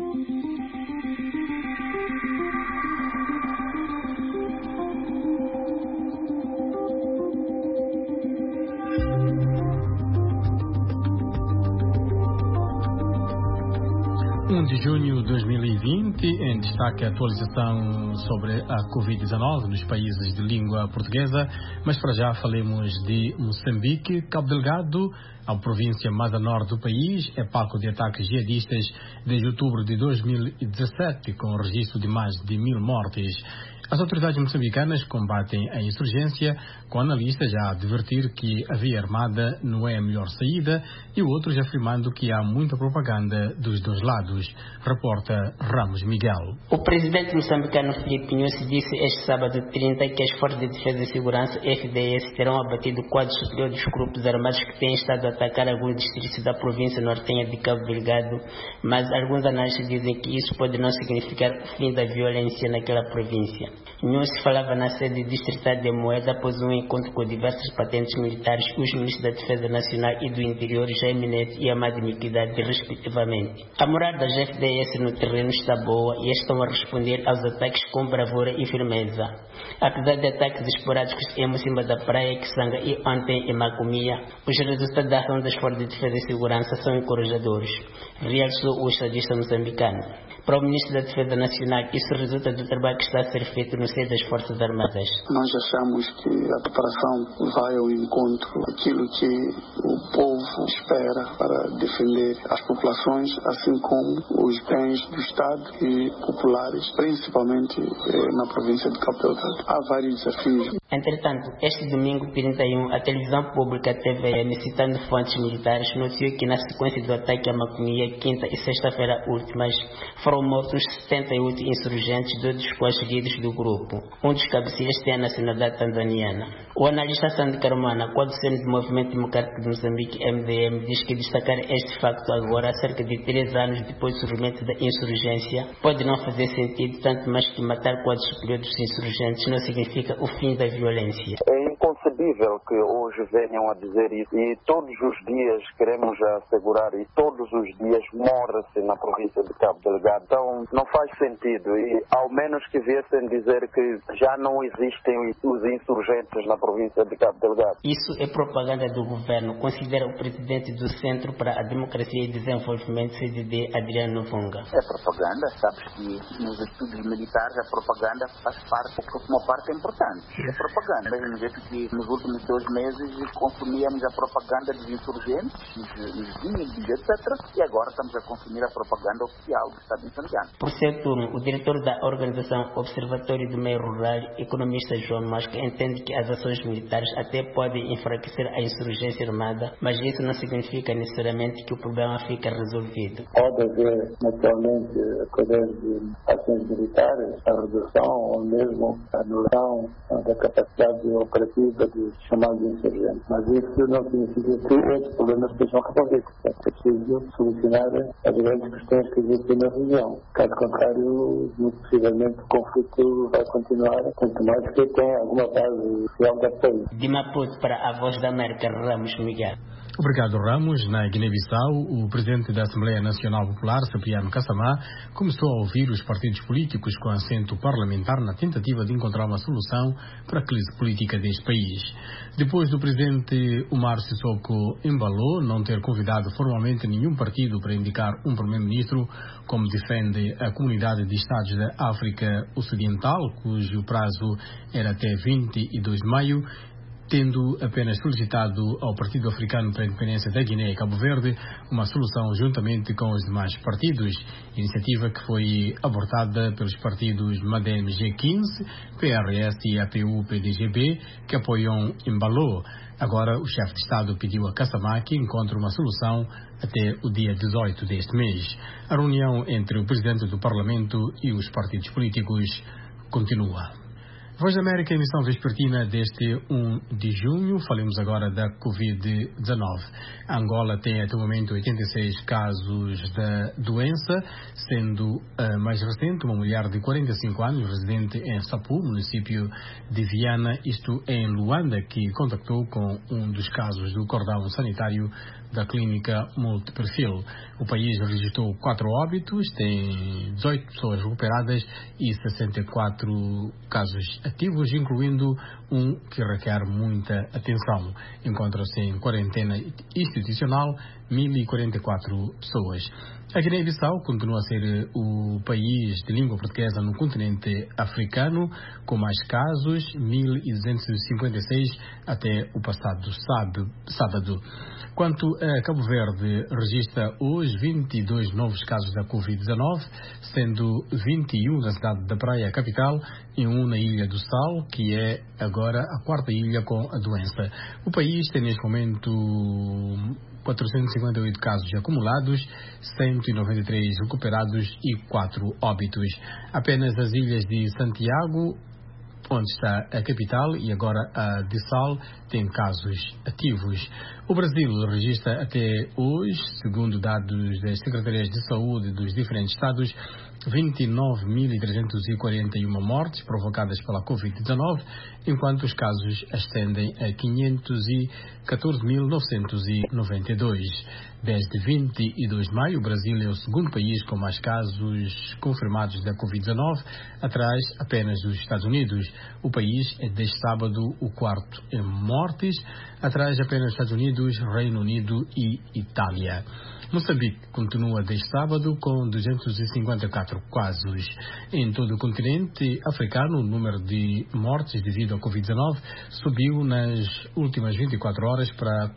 De junho de 2020, em destaque a atualização sobre a Covid-19 nos países de língua portuguesa, mas para já falemos de Moçambique. Cabo Delgado, a província mais a norte do país, é palco de ataques jihadistas desde outubro de 2017, com o registro de mais de 1000 mortes. As autoridades moçambicanas combatem a insurgência, com analistas a advertir que a via armada não é a melhor saída e outros afirmando que há muita propaganda dos dois lados. Reporta Ramos Miguel. O presidente moçambicano Filipe Nyusi disse este sábado 30 que as Forças de Defesa e Segurança, FDS, terão abatido o quadro superior dos grupos armados que têm estado a atacar alguns distritos da província nortenha de Cabo Delgado, mas alguns analistas dizem que isso pode não significar o fim da violência naquela província. Nyusi falava na sede distrital de Moeda após um encontro com diversas patentes militares, os ministros da Defesa Nacional e do Interior, Jaime Neto e Amado Miquidade, respectivamente. A moral das FDS no terreno está boa e estão a responder aos ataques com bravura e firmeza. Apesar de ataques esporádicos em cima da praia, Kisanga e ontem em Macomia, os resultados da ação das Forças de Defesa e Segurança são encorajadores, realçou o estadista moçambicano. Para o Ministro da Defesa Nacional, isso resulta do trabalho que está a ser feito no seio das Forças Armadas. Nós achamos que a preparação vai ao encontro daquilo que o povo espera para defender as populações, assim como os bens do Estado e populares, principalmente na província de Cabo Delgado. Há vários desafios. Entretanto, este domingo 31, a televisão pública TVM, citando fontes militares, noticiou que na sequência do ataque a Macomia, quinta e sexta-feira últimas, foram mortos 78 insurgentes, 2 dos quais seguidos do grupo. Um dos cabecilhas tem a nacionalidade tanzaniana. O analista Sandy Carmona, coadjuvante do Movimento Democrático de Moçambique, MDM, diz que destacar este facto agora, cerca de 3 anos depois do surgimento da insurgência, pode não fazer sentido, tanto mais que matar quadros superiores dos insurgentes não significa o fim da violência. É inconcebível possível que hoje venham a dizer isso. E todos os dias queremos assegurar, e todos os dias morre-se na província de Cabo Delgado. Então não faz sentido. E ao menos que viessem dizer que já não existem os insurgentes na província de Cabo Delgado. Isso é propaganda do governo, considera o presidente do Centro para a Democracia e Desenvolvimento, CDD, Adriano Vunga. É propaganda, sabes que nos estudos militares a propaganda faz parte, uma parte importante. É propaganda. Do mesmo jeito que nos últimos 2 meses consumíamos a propaganda dos insurgentes, os inimigos, etc. E agora estamos a consumir a propaganda oficial do Estado moçambicano. Por seu turno, o diretor da organização Observatório do Meio Rural, economista João Mosca, entende que as ações militares até podem enfraquecer a insurgência armada, mas isso não significa necessariamente que o problema fica resolvido. Pode haver, naturalmente, através de ações militares, a redução ou mesmo a anulação da capacidade operativa dos chamados insurgentes. Mas isso não significa que outros problemas sejam resolvidos. É preciso solucionar as grandes questões que existem na região. Caso contrário, muito possivelmente o conflito vai continuar, tanto mais que tenha alguma base real de apoio. De Maputo para a Voz da América, Ramos Miguel. Obrigado, Ramos. Na Guiné-Bissau, o presidente da Assembleia Nacional Popular, Cipriano Kassamá, começou a ouvir os partidos políticos com assento parlamentar na tentativa de encontrar uma solução para a crise política deste país. Depois do presidente Umaro Sissoko Embalo não ter convidado formalmente nenhum partido para indicar um primeiro-ministro, como defende a Comunidade de Estados da África Ocidental, cujo prazo era até 22 de maio, tendo apenas solicitado ao Partido Africano para a Independência da Guiné e Cabo Verde uma solução juntamente com os demais partidos, iniciativa que foi abortada pelos partidos MADEM G15, PRS e APU-PDGB, que apoiam Embalo. Agora, o chefe de Estado pediu a Kassamá que encontre uma solução até o dia 18 deste mês. A reunião entre o presidente do Parlamento e os partidos políticos continua. Voz da América, emissão vespertina deste 1 de junho. Falemos agora da Covid-19. A Angola tem até o momento 86 casos da doença, sendo a mais recente uma mulher de 45 anos, residente em Sapu, município de Viana, isto em Luanda, que contactou com um dos casos do cordão sanitário da clínica multiperfil. O país registrou 4 óbitos, tem 18 pessoas recuperadas e 64 casos ativos, incluindo um que requer muita atenção. Encontra-se em quarentena institucional 1.044 pessoas. A Guiné-Bissau continua a ser o país de língua portuguesa no continente africano, com mais casos, 1.256 até o passado sábado. Quanto a Cabo Verde, registra hoje 22 novos casos da Covid-19, sendo 21 na cidade da Praia, capital, e um na Ilha do Sal, que é agora a 4ª ilha com a doença. O país tem neste momento 458 casos acumulados, 193 recuperados e 4 óbitos. Apenas as ilhas de Santiago, onde está a capital, e agora a de Sal, tem casos ativos. O Brasil registra até hoje, segundo dados das Secretarias de Saúde dos diferentes estados, 29.341 mortes provocadas pela Covid-19, enquanto os casos ascendem a 514.992. Desde 22 de maio, o Brasil é o segundo país com mais casos confirmados da Covid-19, atrás apenas dos Estados Unidos. O país é desde sábado o 4º em mortes, atrás apenas dos Estados Unidos, Reino Unido e Itália. Moçambique continua desde sábado com 254 casos. Em todo o continente africano, o número de mortes devido ao Covid-19 subiu nas últimas 24 horas para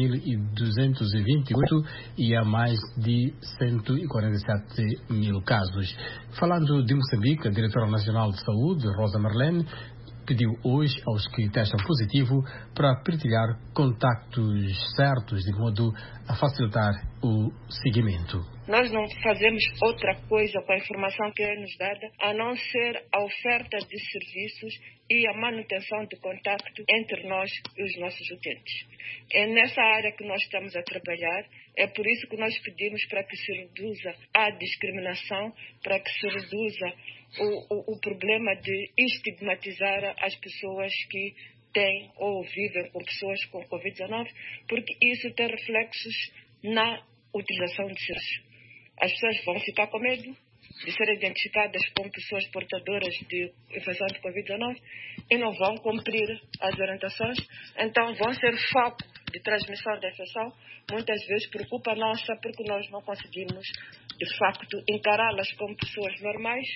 4.228 e há mais de 147 mil casos. Falando de Moçambique, a Diretora Nacional de Saúde, Rosa Marlene, pediu hoje aos que testam positivo para partilhar contactos certos de modo a facilitar o seguimento. Nós não fazemos outra coisa com a informação que é nos dada, a não ser a oferta de serviços e a manutenção de contacto entre nós e os nossos utentes. É nessa área que nós estamos a trabalhar, é por isso que nós pedimos para que se reduza a discriminação, para que se reduza o problema de estigmatizar as pessoas que têm ou vivem com pessoas com Covid-19, porque isso tem reflexos na utilização de serviços. As pessoas vão ficar com medo de serem identificadas como pessoas portadoras de infecção de Covid-19 e não vão cumprir as orientações, então vão ser foco de transmissão da infecção, muitas vezes por culpa nossa, porque nós não conseguimos, de facto, encará-las como pessoas normais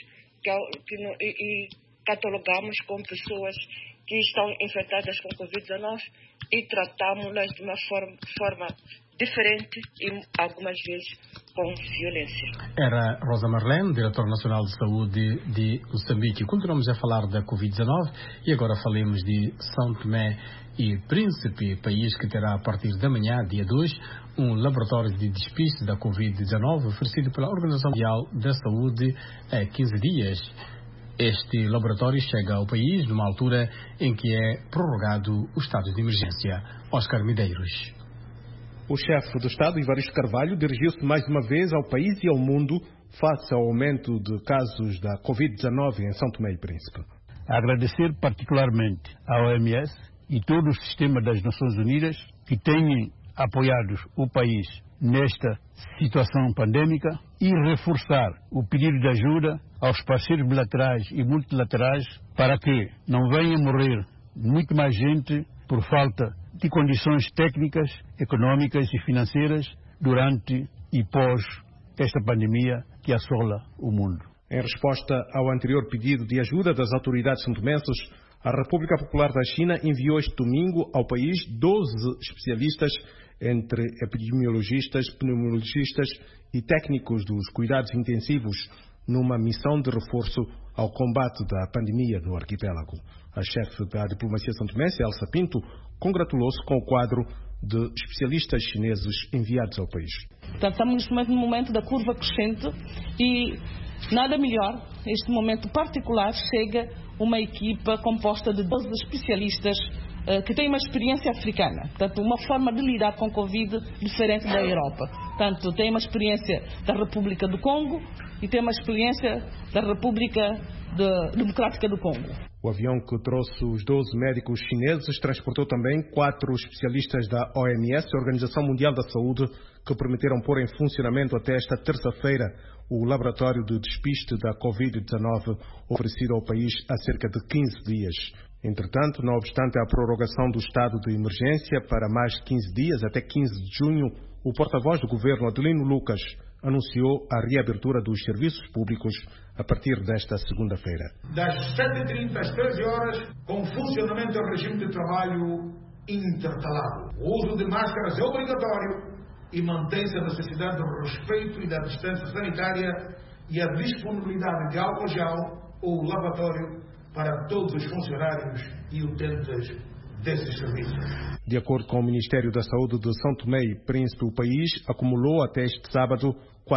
e catalogamos como pessoas que estão infectadas com Covid-19 e tratamos-las de uma forma diferente e algumas vezes com violência. Era Rosa Marlene, diretora nacional de saúde de Moçambique. Continuamos a falar da Covid-19 e agora falemos de São Tomé e Príncipe, país que terá a partir da manhã, dia 2, um laboratório de despiste da Covid-19 oferecido pela Organização Mundial da Saúde há 15 dias. Este laboratório chega ao país numa altura em que é prorrogado o estado de emergência. Oscar Medeiros. O chefe do Estado, Evaristo Carvalho, dirigiu-se mais uma vez ao país e ao mundo face ao aumento de casos da Covid-19 em São Tomé e Príncipe. Agradecer particularmente à OMS e todo o sistema das Nações Unidas que têm apoiado o país nesta situação pandêmica e reforçar o pedido de ajuda aos parceiros bilaterais e multilaterais para que não venha morrer muito mais gente por falta de condições técnicas, econômicas e financeiras durante e pós esta pandemia que assola o mundo. Em resposta ao anterior pedido de ajuda das autoridades santomenses, a República Popular da China enviou este domingo ao país 12 especialistas, entre epidemiologistas, pneumologistas e técnicos dos cuidados intensivos, numa missão de reforço ao combate da pandemia no arquipélago. A chefe da diplomacia santomense, Elsa Pinto, congratulou-se com o quadro de especialistas chineses enviados ao país. Portanto, estamos neste momento no momento da curva crescente e nada melhor, neste momento particular, chega uma equipa composta de 12 especialistas que têm uma experiência africana, portanto, uma forma de lidar com Covid diferente da Europa. Portanto, tem uma experiência da República do Congo e tem uma experiência da República Democrática do Congo. O avião que trouxe os 12 médicos chineses transportou também 4 especialistas da OMS, Organização Mundial da Saúde, que permitiram pôr em funcionamento até esta terça-feira o laboratório de despiste da Covid-19 oferecido ao país há cerca de 15 dias. Entretanto, não obstante a prorrogação do estado de emergência para mais 15 dias, até 15 de junho, o porta-voz do governo, Adelino Lucas, anunciou a reabertura dos serviços públicos a partir desta segunda-feira. Das 7h30 às 13 horas, com funcionamento do regime de trabalho intercalado. O uso de máscaras é obrigatório e mantém-se a necessidade do respeito e da distância sanitária e a disponibilidade de álcool gel ou lavatório para todos os funcionários e utentes desses serviços. De acordo com o Ministério da Saúde de São Tomé e Príncipe, o país acumulou até este sábado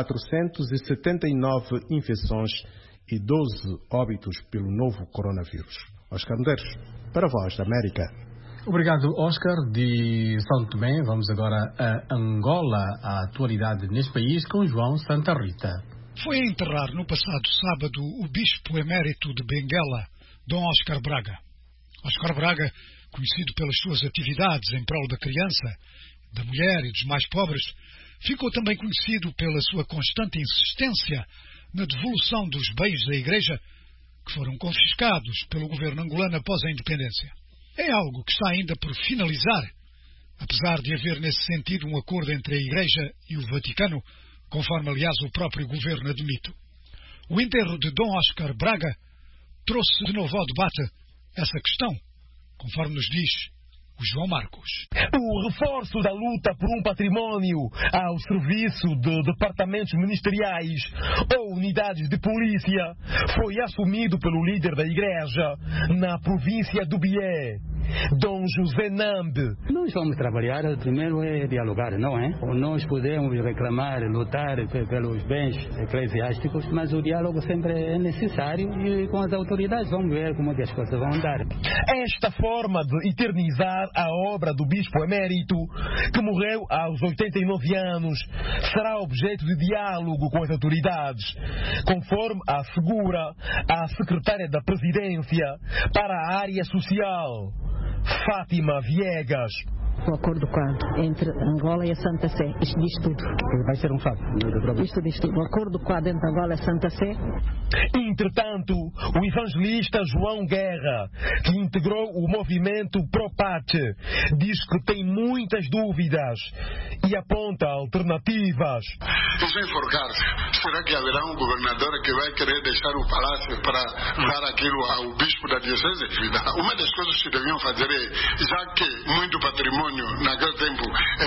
479 infecções e 12 óbitos pelo novo coronavírus. Oscar Medeiros, para a Voz da América. Obrigado, Oscar. De São Tomé, vamos agora a Angola, a atualidade neste país com João Santa Rita. Foi a enterrar no passado sábado o bispo emérito de Benguela, Dom Oscar Braga. Oscar Braga, conhecido pelas suas atividades em prol da criança, da mulher e dos mais pobres, ficou também conhecido pela sua constante insistência na devolução dos bens da Igreja que foram confiscados pelo governo angolano após a independência. É algo que está ainda por finalizar, apesar de haver nesse sentido um acordo entre a Igreja e o Vaticano, conforme aliás o próprio governo admite. O enterro de Dom Oscar Braga trouxe de novo ao debate essa questão, conforme nos diz o João Marcos. O reforço da luta por um património ao serviço de departamentos ministeriais ou unidades de polícia foi assumido pelo líder da Igreja na província do Bié, Dom José Nambe. Nós vamos trabalhar, primeiro é dialogar, não é? Nós podemos reclamar, lutar pelos bens eclesiásticos, mas o diálogo sempre é necessário e com as autoridades vamos ver como que as coisas vão andar. Esta forma de eternizar a obra do bispo emérito, que morreu aos 89 anos, será objeto de diálogo com as autoridades, conforme assegura a secretária da Presidência para a área social, Fátima Viegas. O acordo quadro entre Angola e a Santa Sé. Isto diz tudo. Vai ser um fato. Isto diz tudo. O acordo quadro entre Angola e a Santa Sé. Entretanto, o evangelista João Guerra, que integrou o movimento Propache, diz que tem muitas dúvidas e aponta alternativas. E sem forcar-se, será que haverá um governador que vai querer deixar o palácio para dar aquilo ao bispo da diocese? Uma das coisas que deviam fazer é, já que muito patrimônio naquele tempo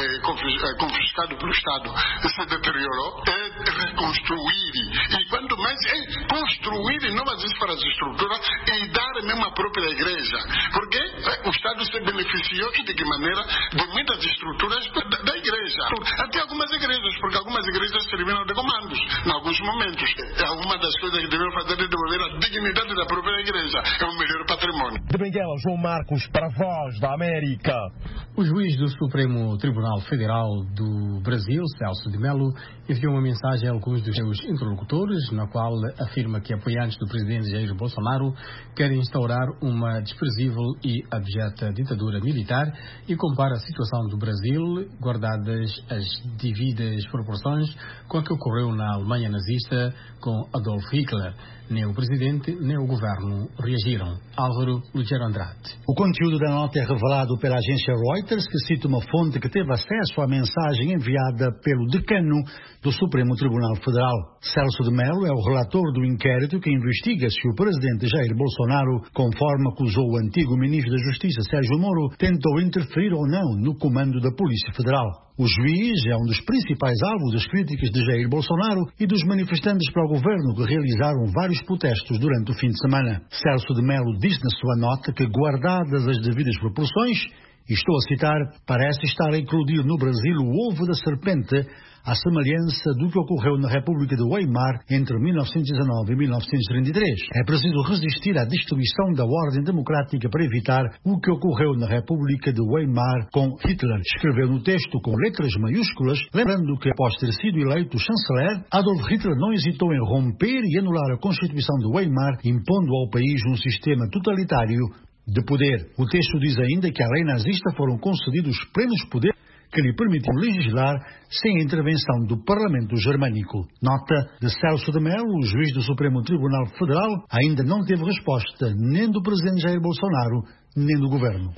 confiscado pelo Estado se deteriorou, é reconstruir e quanto mais construir novas infraestruturas e dar mesmo a própria igreja, porque o Estado se beneficiou e de que maneira de muitas estruturas da igreja, até algumas igrejas, porque algumas igrejas serviram de comandos em alguns momentos. Uma das coisas que devemos fazer é devolver a dignidade da própria igreja, é o melhor patrimônio. De Benguela, João Marcos, para a Voz da América. O juiz do Supremo Tribunal Federal do Brasil, Celso de Mello, enviou uma mensagem a alguns dos seus interlocutores, na qual afirma que apoiantes do presidente Jair Bolsonaro querem instaurar uma desprezível e abjeta ditadura militar e compara a situação do Brasil, guardadas as devidas proporções, com a que ocorreu na Alemanha nazista com Adolf Hitler. Nem o presidente, nem o governo reagiram. Álvaro Lugero Andrade. O conteúdo da nota é revelado pela agência Reuters, que cita uma fonte que teve acesso à mensagem enviada pelo decano do Supremo Tribunal Federal. Celso de Mello é o relator do inquérito que investiga se o presidente Jair Bolsonaro, conforme acusou o antigo ministro da Justiça Sérgio Moro, tentou interferir ou não no comando da Polícia Federal. O juiz é um dos principais alvos das críticas de Jair Bolsonaro e dos manifestantes para o governo que realizaram vários protestos durante o fim de semana. Celso de Mello diz na sua nota que, guardadas as devidas proporções, e estou a citar, parece estar a eclodir no Brasil o ovo da serpente, à semelhança do que ocorreu na República de Weimar entre 1919 e 1933. É preciso resistir à destruição da ordem democrática para evitar o que ocorreu na República de Weimar com Hitler. Escreveu no texto com letras maiúsculas, lembrando que, após ter sido eleito chanceler, Adolf Hitler não hesitou em romper e anular a Constituição de Weimar, impondo ao país um sistema totalitário de poder. O texto diz ainda que à lei nazista foram concedidos plenos poderes que lhe permitiam legislar sem a intervenção do Parlamento Germânico. Nota de Celso de Mello, o juiz do Supremo Tribunal Federal, ainda não teve resposta nem do presidente Jair Bolsonaro, nem do governo.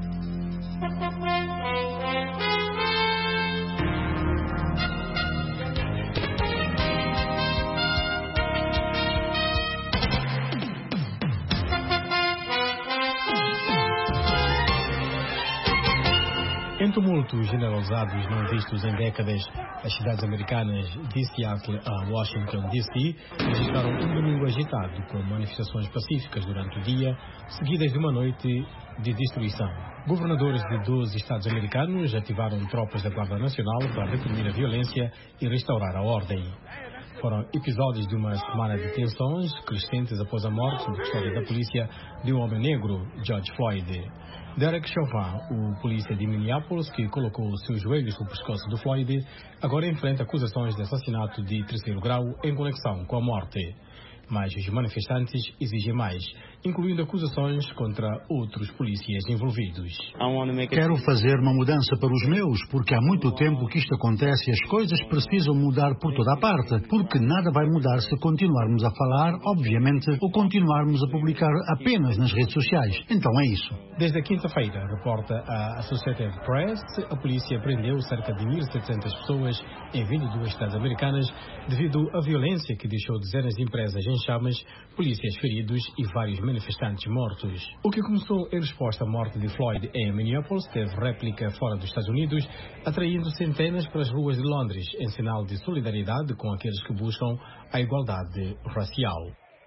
Em tumultos generalizados não vistos em décadas, as cidades americanas de Seattle a Washington, D.C. registraram um domingo agitado, com manifestações pacíficas durante o dia, seguidas de uma noite de destruição. Governadores de 12 estados americanos ativaram tropas da Guarda Nacional para reprimir a violência e restaurar a ordem. Foram episódios de uma semana de tensões crescentes após a morte sob custódia da polícia de um homem negro, George Floyd. Derek Chauvin, o polícia de Minneapolis, que colocou os seus joelhos no pescoço do Floyd, agora enfrenta acusações de assassinato de terceiro grau em conexão com a morte. Mas os manifestantes exigem mais, incluindo acusações contra outros polícias envolvidos. Quero fazer uma mudança para os meus, porque há muito tempo que isto acontece e as coisas precisam mudar por toda a parte, porque nada vai mudar se continuarmos a falar, obviamente, ou continuarmos a publicar apenas nas redes sociais. Então é isso. Desde a quinta-feira, reporta a Associated Press, a polícia prendeu cerca de 1.700 pessoas em 22 estados americanos devido à violência que deixou dezenas de empresas em chamas, polícias feridos e vários manifestantes mortos. O que começou em resposta à morte de Floyd em Minneapolis teve réplica fora dos Estados Unidos, atraindo centenas para as ruas de Londres em sinal de solidariedade com aqueles que buscam a igualdade racial.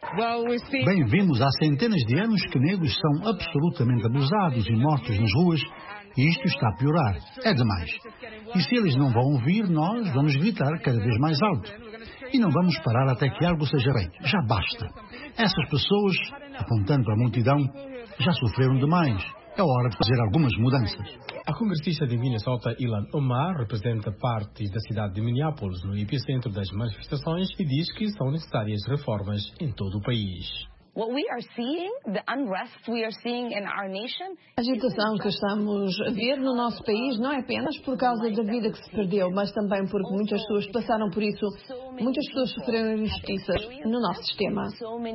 Bem, vimos há centenas de anos que negros são absolutamente abusados e mortos nas ruas, e isto está a piorar. É demais. E se eles não vão ouvir, nós vamos gritar cada vez mais alto. E não vamos parar até que algo seja feito. Já basta. Essas pessoas, apontando para a multidão, já sofreram demais. É hora de fazer algumas mudanças. A congressista de Minnesota, Ilhan Omar, representa parte da cidade de Minneapolis, no epicentro das manifestações, e diz que são necessárias reformas em todo o país. A agitação que estamos a ver no nosso país não é apenas por causa da vida que se perdeu, mas também porque muitas pessoas passaram por isso, muitas pessoas sofreram injustiças no nosso sistema.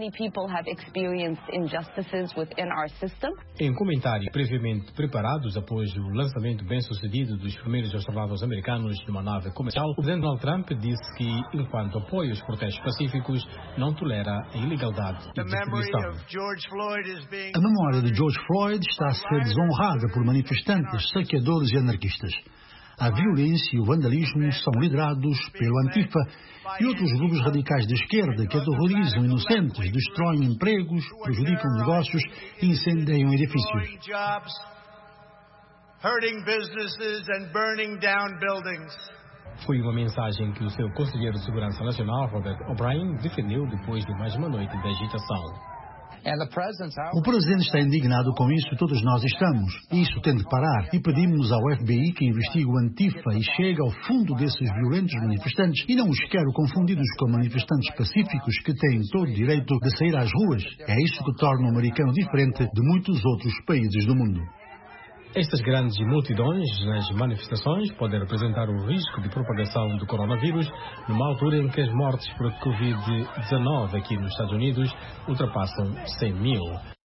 Em comentário previamente preparados após o lançamento bem-sucedido dos primeiros astronautas americanos de uma nave comercial, o presidente Donald Trump disse que, enquanto apoia os protestos pacíficos, não tolera a ilegalidade e destruição. A memória de George Floyd está a ser desonrada por manifestantes, saqueadores e anarquistas. A violência e o vandalismo são liderados pelo Antifa e outros grupos radicais de esquerda que aterrorizam inocentes, destroem empregos, prejudicam negócios e incendiam edifícios. Foi uma mensagem que o seu conselheiro de Segurança Nacional, Robert O'Brien, defendeu depois de mais uma noite de agitação. O presidente está indignado com isso e todos nós estamos. Isso tem de parar e pedimos ao FBI que investigue o Antifa e chegue ao fundo desses violentos manifestantes e não os quero confundidos com manifestantes pacíficos que têm todo o direito de sair às ruas. É isso que torna o americano diferente de muitos outros países do mundo. Estas grandes multidões nas manifestações podem representar o risco de propagação do coronavírus numa altura em que as mortes por Covid-19 aqui nos Estados Unidos ultrapassam 100 mil.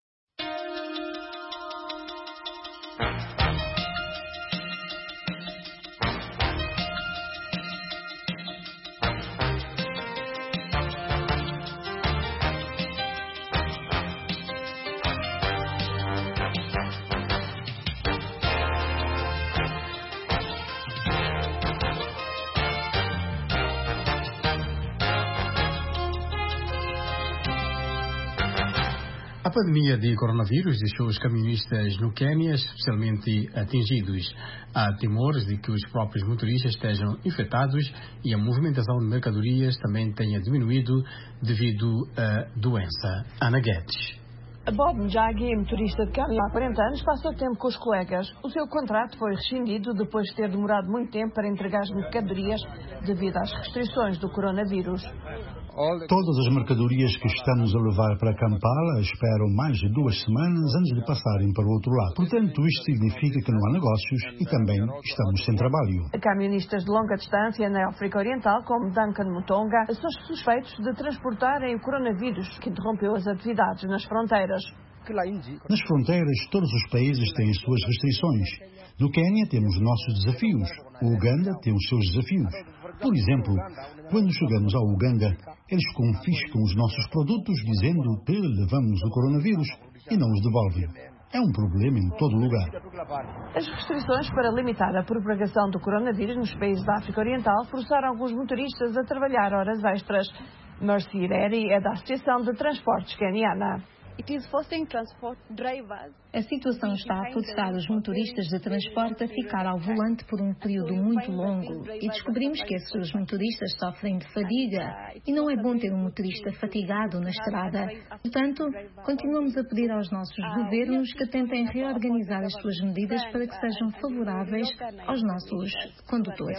A pandemia de coronavírus deixou os camionistas no Quênia especialmente atingidos. Há temores de que os próprios motoristas estejam infectados e a movimentação de mercadorias também tenha diminuído devido à doença. Ana Guedes. Bob Njagi, motorista de caminhão há 40 anos, passou tempo com os colegas. O seu contrato foi rescindido depois de ter demorado muito tempo para entregar as mercadorias devido às restrições do coronavírus. Todas as mercadorias que estamos a levar para Kampala esperam mais de 2 semanas antes de passarem para o outro lado. Portanto, isto significa que não há negócios e também estamos sem trabalho. Caminhonistas de longa distância na África Oriental, como Duncan Mutonga, são suspeitos de transportarem o coronavírus, que interrompeu as atividades nas fronteiras. Nas fronteiras, todos os países têm suas restrições. No Quênia temos nossos desafios. O Uganda tem os seus desafios. Por exemplo, quando chegamos ao Uganda, eles confiscam os nossos produtos dizendo que levamos o coronavírus e não os devolvem. É um problema em todo lugar. As restrições para limitar a propagação do coronavírus nos países da África Oriental forçaram alguns motoristas a trabalhar horas extras. Mercy Ireri é da Associação de Transportes Queniana. A situação está a forçar os motoristas de transporte a ficar ao volante por um período muito longo e descobrimos que esses motoristas sofrem de fadiga e não é bom ter um motorista fatigado na estrada. Portanto, continuamos a pedir aos nossos governos que tentem reorganizar as suas medidas para que sejam favoráveis aos nossos condutores.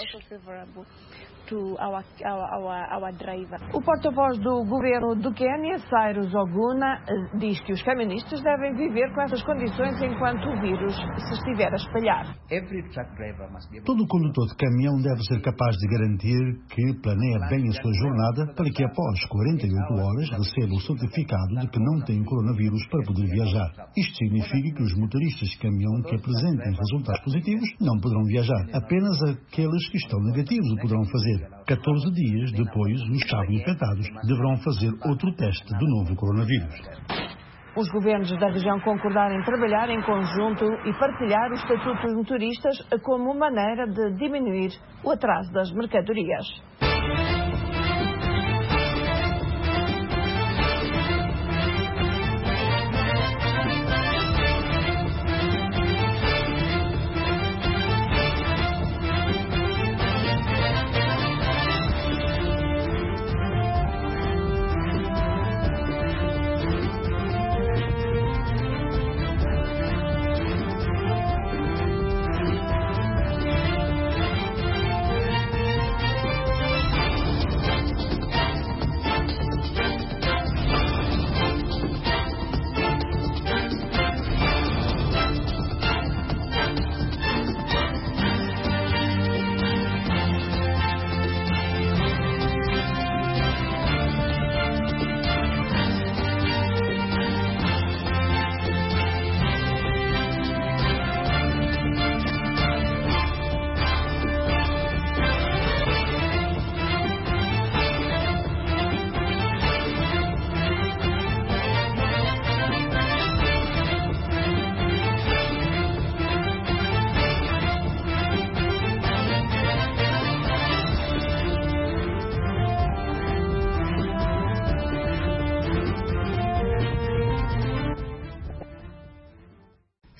O porta-voz do governo do Quênia, Cyrus Oguna, diz que os caministas devem viver com essas condições enquanto o vírus se estiver a espalhar. Todo condutor de caminhão deve ser capaz de garantir que planeia bem a sua jornada para que após 48 horas receba o certificado de que não tem coronavírus para poder viajar. Isto significa que os motoristas de caminhão que apresentem resultados positivos não poderão viajar. Apenas aqueles que estão negativos o poderão fazer. 14 dias depois, os que estavam infectados deverão fazer outro teste do novo coronavírus. Os governos da região concordaram em trabalhar em conjunto e partilhar o estatuto dos motoristas como maneira de diminuir o atraso das mercadorias.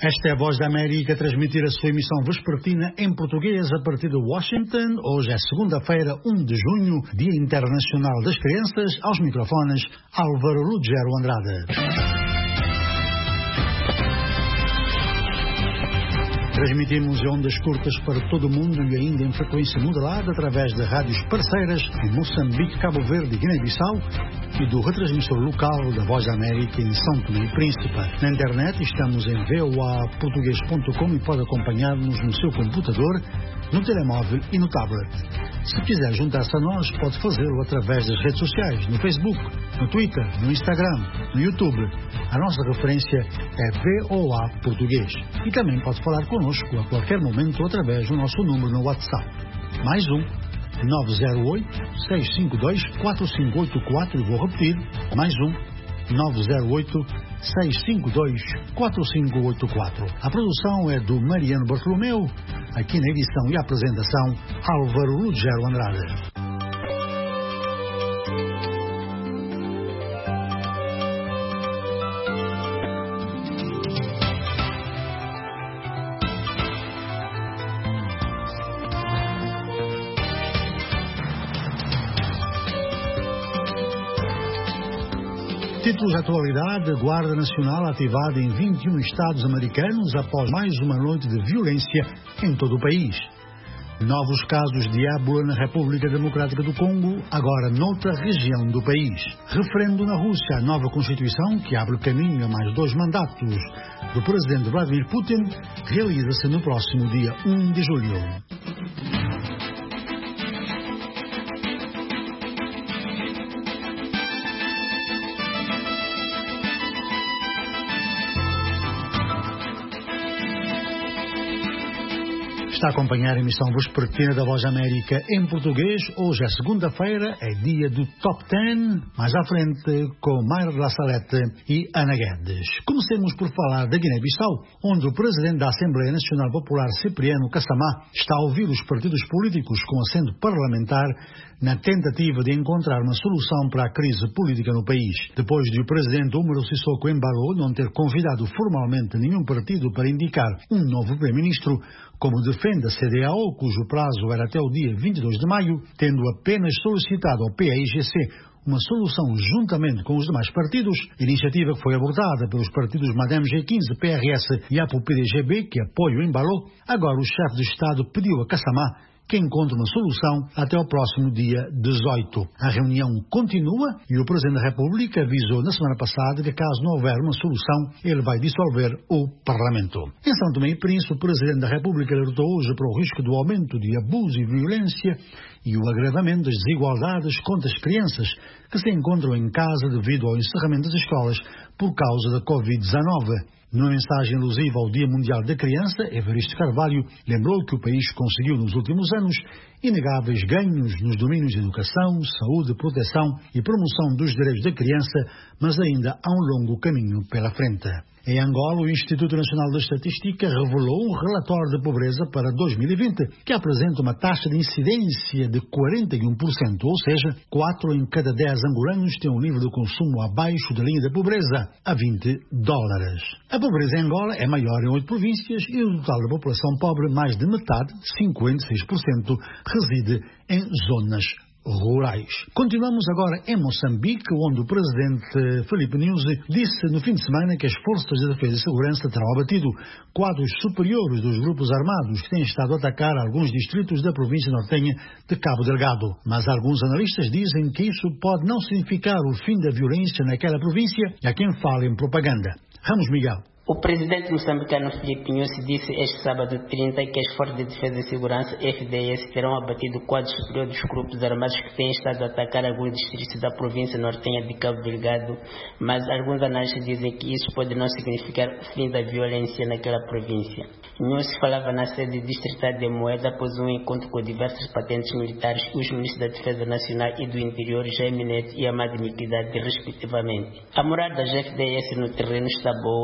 Esta é a Voz da América a transmitir a sua emissão vespertina em português a partir de Washington. Hoje é segunda-feira, 1 de junho, Dia Internacional das Crianças. Aos microfones, Álvaro Ruggiero Andrade. Transmitimos em ondas curtas para todo o mundo e ainda em frequência modulada através de rádios parceiras em Moçambique, Cabo Verde e Guiné-Bissau e do retransmissor local da Voz da América em São Tomé e Príncipe. Na internet estamos em voaportugues.com e pode acompanhar-nos no seu computador, no telemóvel e no tablet. Se quiser juntar-se a nós, pode fazê-lo através das redes sociais, no Facebook, no Twitter, no Instagram, no YouTube. A nossa referência é VOA Português. E também pode falar connosco a qualquer momento através do nosso número no WhatsApp. Mais 908-652-4584. Vou repetir. Mais 908-652-4584. A produção é do Mariano Bartolomeu. Aqui na edição e apresentação, Álvaro Ruggiero Andrade. Títulos de atualidade: a Guarda Nacional ativada em 21 estados americanos após mais uma noite de violência em todo o país. Novos casos de ébola na República Democrática do Congo, agora noutra região do país. Referendo na Rússia a nova Constituição, que abre caminho a mais 2 mandatos do presidente Vladimir Putin, realiza-se no próximo dia 1 de julho. Está a acompanhar a emissão vespertina da Voz da América em português. Hoje é segunda-feira, é dia do Top 10, mais à frente com Mayra La Salete e Ana Guedes. Comecemos por falar da Guiné-Bissau, onde o presidente da Assembleia Nacional Popular, Cipriano Kassamá, está a ouvir os partidos políticos com assento parlamentar na tentativa de encontrar uma solução para a crise política no país. Depois de o presidente Umaro Sissoko Embalo não ter convidado formalmente nenhum partido para indicar um novo primeiro-ministro, como defende a CDAO, cujo prazo era até o dia 22 de maio, tendo apenas solicitado ao PAIGC uma solução juntamente com os demais partidos, iniciativa que foi abordada pelos partidos MADEM G15, PRS e APO-PDGB, que apoiam Embalo. Agora o chefe de Estado pediu a Kassamá que encontre uma solução até o próximo dia 18. A reunião continua e o Presidente da República avisou na semana passada que, caso não houver uma solução, ele vai dissolver o Parlamento. Em São Tomé e Príncipe, o Presidente da República alertou hoje para o risco do aumento de abuso e violência e o agravamento das desigualdades contra as crianças que se encontram em casa devido ao encerramento das escolas por causa da Covid-19. Numa mensagem alusiva ao Dia Mundial da Criança, Evaristo Carvalho lembrou que o país conseguiu nos últimos anos inegáveis ganhos nos domínios de educação, saúde, proteção e promoção dos direitos da criança, mas ainda há um longo caminho pela frente. Em Angola, o Instituto Nacional de Estatística revelou um relatório de pobreza para 2020 que apresenta uma taxa de incidência de 41%, ou seja, 4 em cada 10 angolanos têm um nível de consumo abaixo da linha da pobreza, a $20. A pobreza em Angola é maior em 8 províncias e o total da população pobre, mais de metade, 56%, reside em zonas rurais. Continuamos agora em Moçambique, onde o presidente Filipe Nyusi disse no fim de semana que as forças de defesa e segurança terão abatido quadros superiores dos grupos armados que têm estado a atacar alguns distritos da província nortenha de Cabo Delgado. Mas alguns analistas dizem que isso pode não significar o fim da violência naquela província, e há quem fala em propaganda. Ramos Miguel. O presidente moçambicano Filipe Nyusi disse este sábado 30 que as Forças de Defesa e Segurança, FDS, terão abatido o quadro superior dos grupos armados que têm estado a atacar alguns distritos da província nortenha de Cabo Delgado, mas alguns analistas dizem que isso pode não significar o fim da violência naquela província. Nyusi falava na sede distrital de Moeda após um encontro com diversos patentes militares, os ministros da Defesa Nacional e do Interior, Jaime Neto e Amado Nitidade, respectivamente. A moral das FDS no terreno está boa e estão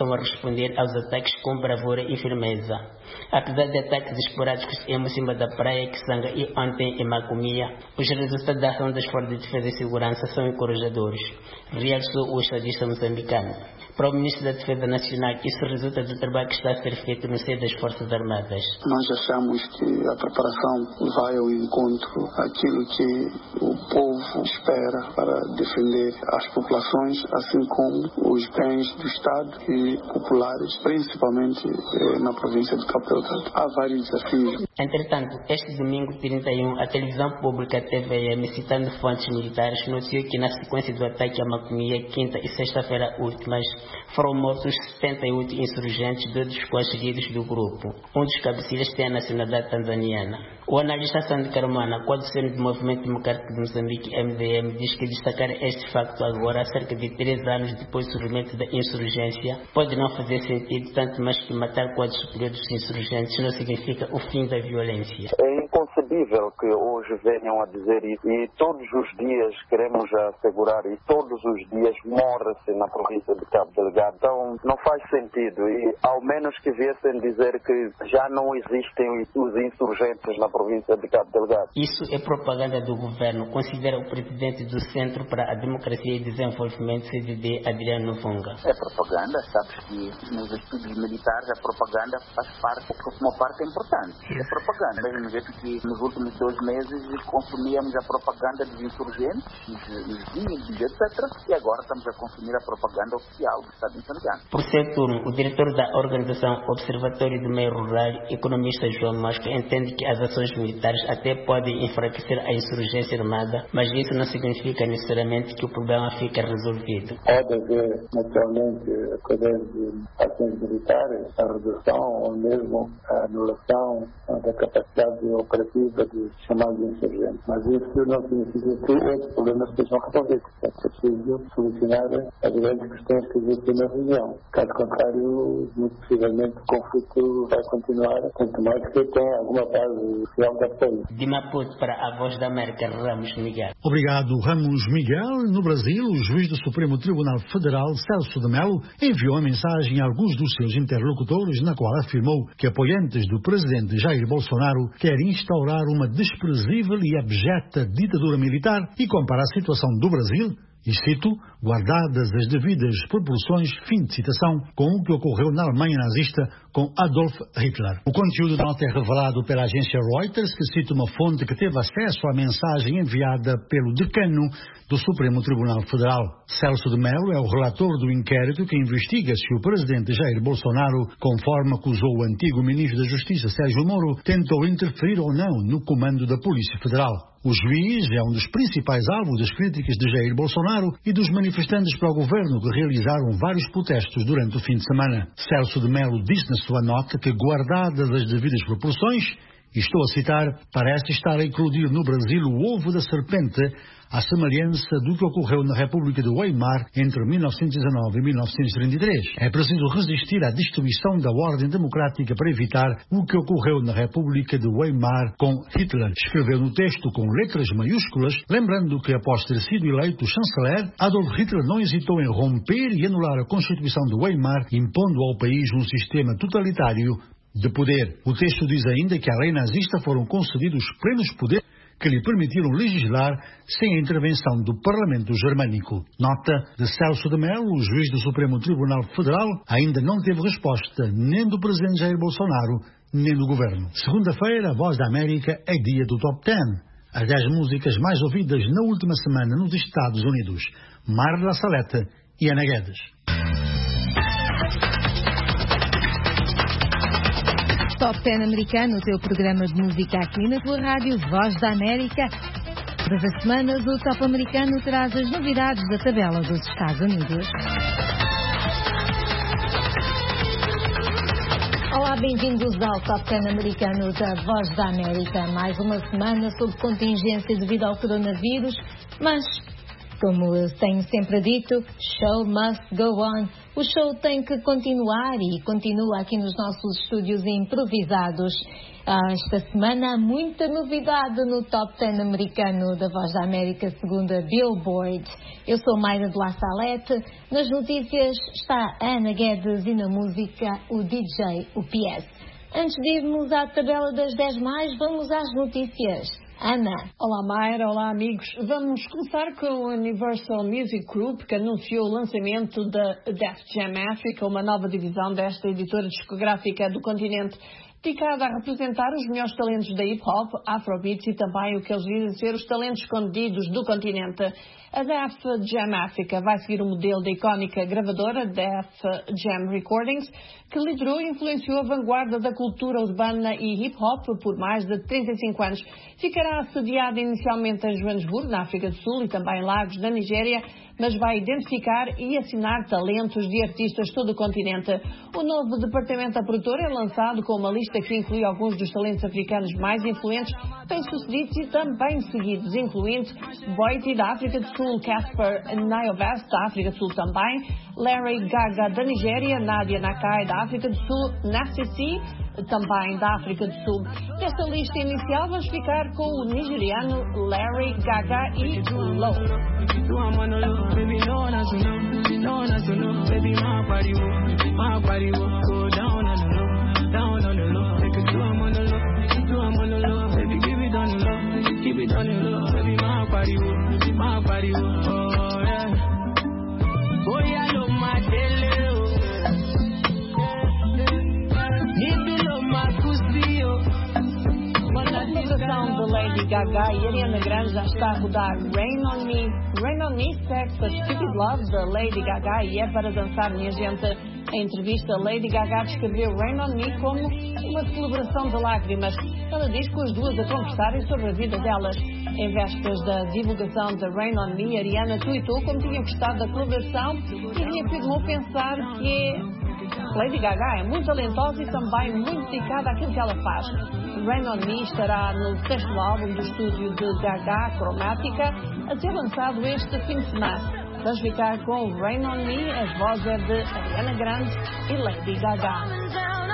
estão a responder aos ataques com bravura e firmeza. Apesar de ataques esporádicos em Mocimba da Praia, Kisanga e ontem em Macomia, os resultados da ação das Forças de Defesa e Segurança são encorajadores, realçou o estadista moçambicano. Para o Ministro da Defesa Nacional, isso resulta do trabalho que está a ser feito no seio das Forças Armadas. Nós achamos que a preparação vai ao encontro àquilo que o povo espera para defender as populações, assim como os bens do Estado e populares, principalmente na província de Cabo Delgado. Há vários desafios. Entretanto, este domingo 31, a televisão pública TVM, citando fontes militares, noticiou que na sequência do ataque a Macomia, quinta e sexta-feira últimas, foram mortos 78 insurgentes, 2 dos quais seguidos do grupo. Um dos cabecilhas tem a nacionalidade tanzaniana. O analista Sandy Carmona, coordenador do Movimento Democrático de Moçambique, MDM, diz que destacar este facto agora, cerca de 3 anos depois do surgimento da insurgência, pode não fazer sentido, tanto mais que matar quadros superiores dos insurgentes não significa o fim da violência. É inconcebível que hoje venham a dizer isso, e todos os dias queremos assegurar, e todos os dias morre-se na província de Cabo Delgado. Então não faz sentido, e ao menos que viessem dizer que já não existem os insurgentes na província de Cabo Delgado. Isso é propaganda do governo, considera o presidente do Centro para a Democracia e Desenvolvimento, CDD, Adriano Vunga. É propaganda, sabes que nos estudos militares a propaganda faz parte, uma parte importante. É propaganda, do mesmo jeito que nos últimos 2 meses consumíamos a propaganda dos insurgentes, os vídeos, etc. E agora estamos a consumir a propaganda oficial do Estado moçambicano. Por seu turno, o diretor da organização Observatório do Meio Rural, economista João Mosca, entende que as ações militares até podem enfraquecer a insurgência armada, mas isso não significa necessariamente que o problema fica resolvido. Pode haver, naturalmente, através de ações militares, a redução ou mesmo a anulação da capacidade operativa dos chamados insurgentes. Mas isso não significa que outros problemas sejam resolvidos. É preciso solucionar as grandes questões que existem na região. Caso contrário, muito possivelmente o conflito vai continuar, tanto mais que tenha alguma base real de apoio. De Maputo para a Voz da América, Ramos Miguel. Obrigado, Ramos Miguel. No Brasil, o juiz do Supremo Tribunal Federal, Celso de Mello, enviou a mensagem a alguns dos seus interlocutores, na qual afirmou que apoiantes do presidente Jair Bolsonaro querem instaurar uma desprezível e abjeta ditadura militar e compara a situação do Brasil, e cito, guardadas as devidas proporções, fim de citação, com o que ocorreu na Alemanha nazista com Adolf Hitler. O conteúdo da nota é revelado pela agência Reuters, que cita uma fonte que teve acesso à mensagem enviada pelo decano do Supremo Tribunal Federal. Celso de Mello é o relator do inquérito que investiga se o presidente Jair Bolsonaro, conforme acusou o antigo ministro da Justiça Sérgio Moro, tentou interferir ou não no comando da Polícia Federal. O juiz é um dos principais alvos das críticas de Jair Bolsonaro e dos manifestantes para o governo que realizaram vários protestos durante o fim de semana. Celso de Mello disse na sua nota que, guardadas as devidas proporções, e estou a citar, parece estar a eclodir no Brasil o ovo da serpente, à semelhança do que ocorreu na República de Weimar entre 1919 e 1933. É preciso resistir à destruição da ordem democrática para evitar o que ocorreu na República de Weimar com Hitler. Escreveu no texto com letras maiúsculas, lembrando que após ter sido eleito chanceler, Adolf Hitler não hesitou em romper e anular a Constituição de Weimar, impondo ao país um sistema totalitário de poder. O texto diz ainda que à lei nazista foram concedidos plenos poderes que lhe permitiram legislar sem a intervenção do Parlamento Germânico. Nota de Celso de Mello, o juiz do Supremo Tribunal Federal, ainda não teve resposta nem do presidente Jair Bolsonaro, nem do governo. Segunda-feira, a Voz da América é dia do Top 10. As 10 músicas mais ouvidas na última semana nos Estados Unidos. Marla Salete e Ana Guedes. Top 10 americano, o teu programa de música aqui na tua rádio Voz da América. Todas as semanas o Top americano traz as novidades da tabela dos Estados Unidos. Olá, bem-vindos ao Top 10 americano da Voz da América. Mais uma semana sob contingência devido ao coronavírus, mas Como tenho sempre dito, show must go on. O show tem que continuar e continua aqui nos nossos estúdios improvisados. Esta semana há muita novidade no Top 10 americano da Voz da América, segundo a Billboard. Eu sou Mayra de La Salete. Nas notícias está Ana Guedes e na música o DJ, o PS. Antes de irmos à tabela das 10 mais, vamos às notícias. Ana. Olá Mayra, olá amigos. Vamos começar com o Universal Music Group, que anunciou o lançamento da Def Jam Africa, uma nova divisão desta editora discográfica do continente, dedicada a representar os melhores talentos da hip-hop, afrobeats e também o que eles dizem ser os talentos escondidos do continente. A Def Jam Africa vai seguir o modelo da icónica gravadora Def Jam Recordings, que liderou e influenciou a vanguarda da cultura urbana e hip-hop por mais de 35 anos. Ficará sediada inicialmente em Joanesburgo, na África do Sul, e também em Lagos, na Nigéria, mas vai identificar e assinar talentos de artistas de todo o continente. O novo departamento da produtora é lançado com uma lista que inclui alguns dos talentos africanos mais influentes, bem-sucedidos e também seguidos, incluindo Boity da África do Sul, Casper Nyovest da África do Sul também, Larry Gaga da Nigéria, Nadia Nakai da África do Sul, Nasty C também da África do Sul. Nesta lista inicial vamos ficar com o nigeriano Larry Gaga e Low. De Lady Gaga e Ariana Grande já está a rodar Rain on Me. Rain on Me segue a Stupid Love da Lady Gaga e é para dançar, minha gente. Em entrevista, Lady Gaga descreveu Rain on Me como uma celebração de lágrimas. Ela diz que as duas a conversarem sobre a vida delas. Em vésperas da divulgação de Rain on Me, Ariana tweetou como tinha gostado da colaboração e afirmou pensar que Lady Gaga é muito talentosa e também muito dedicada àquilo que ela faz. Rain on Me estará no 6º álbum do estúdio de Gaga, Chromatica, a ser lançado este fim de semana. Vamos ficar com Rain on Me, as vozes de Ariana Grande e Lady Gaga.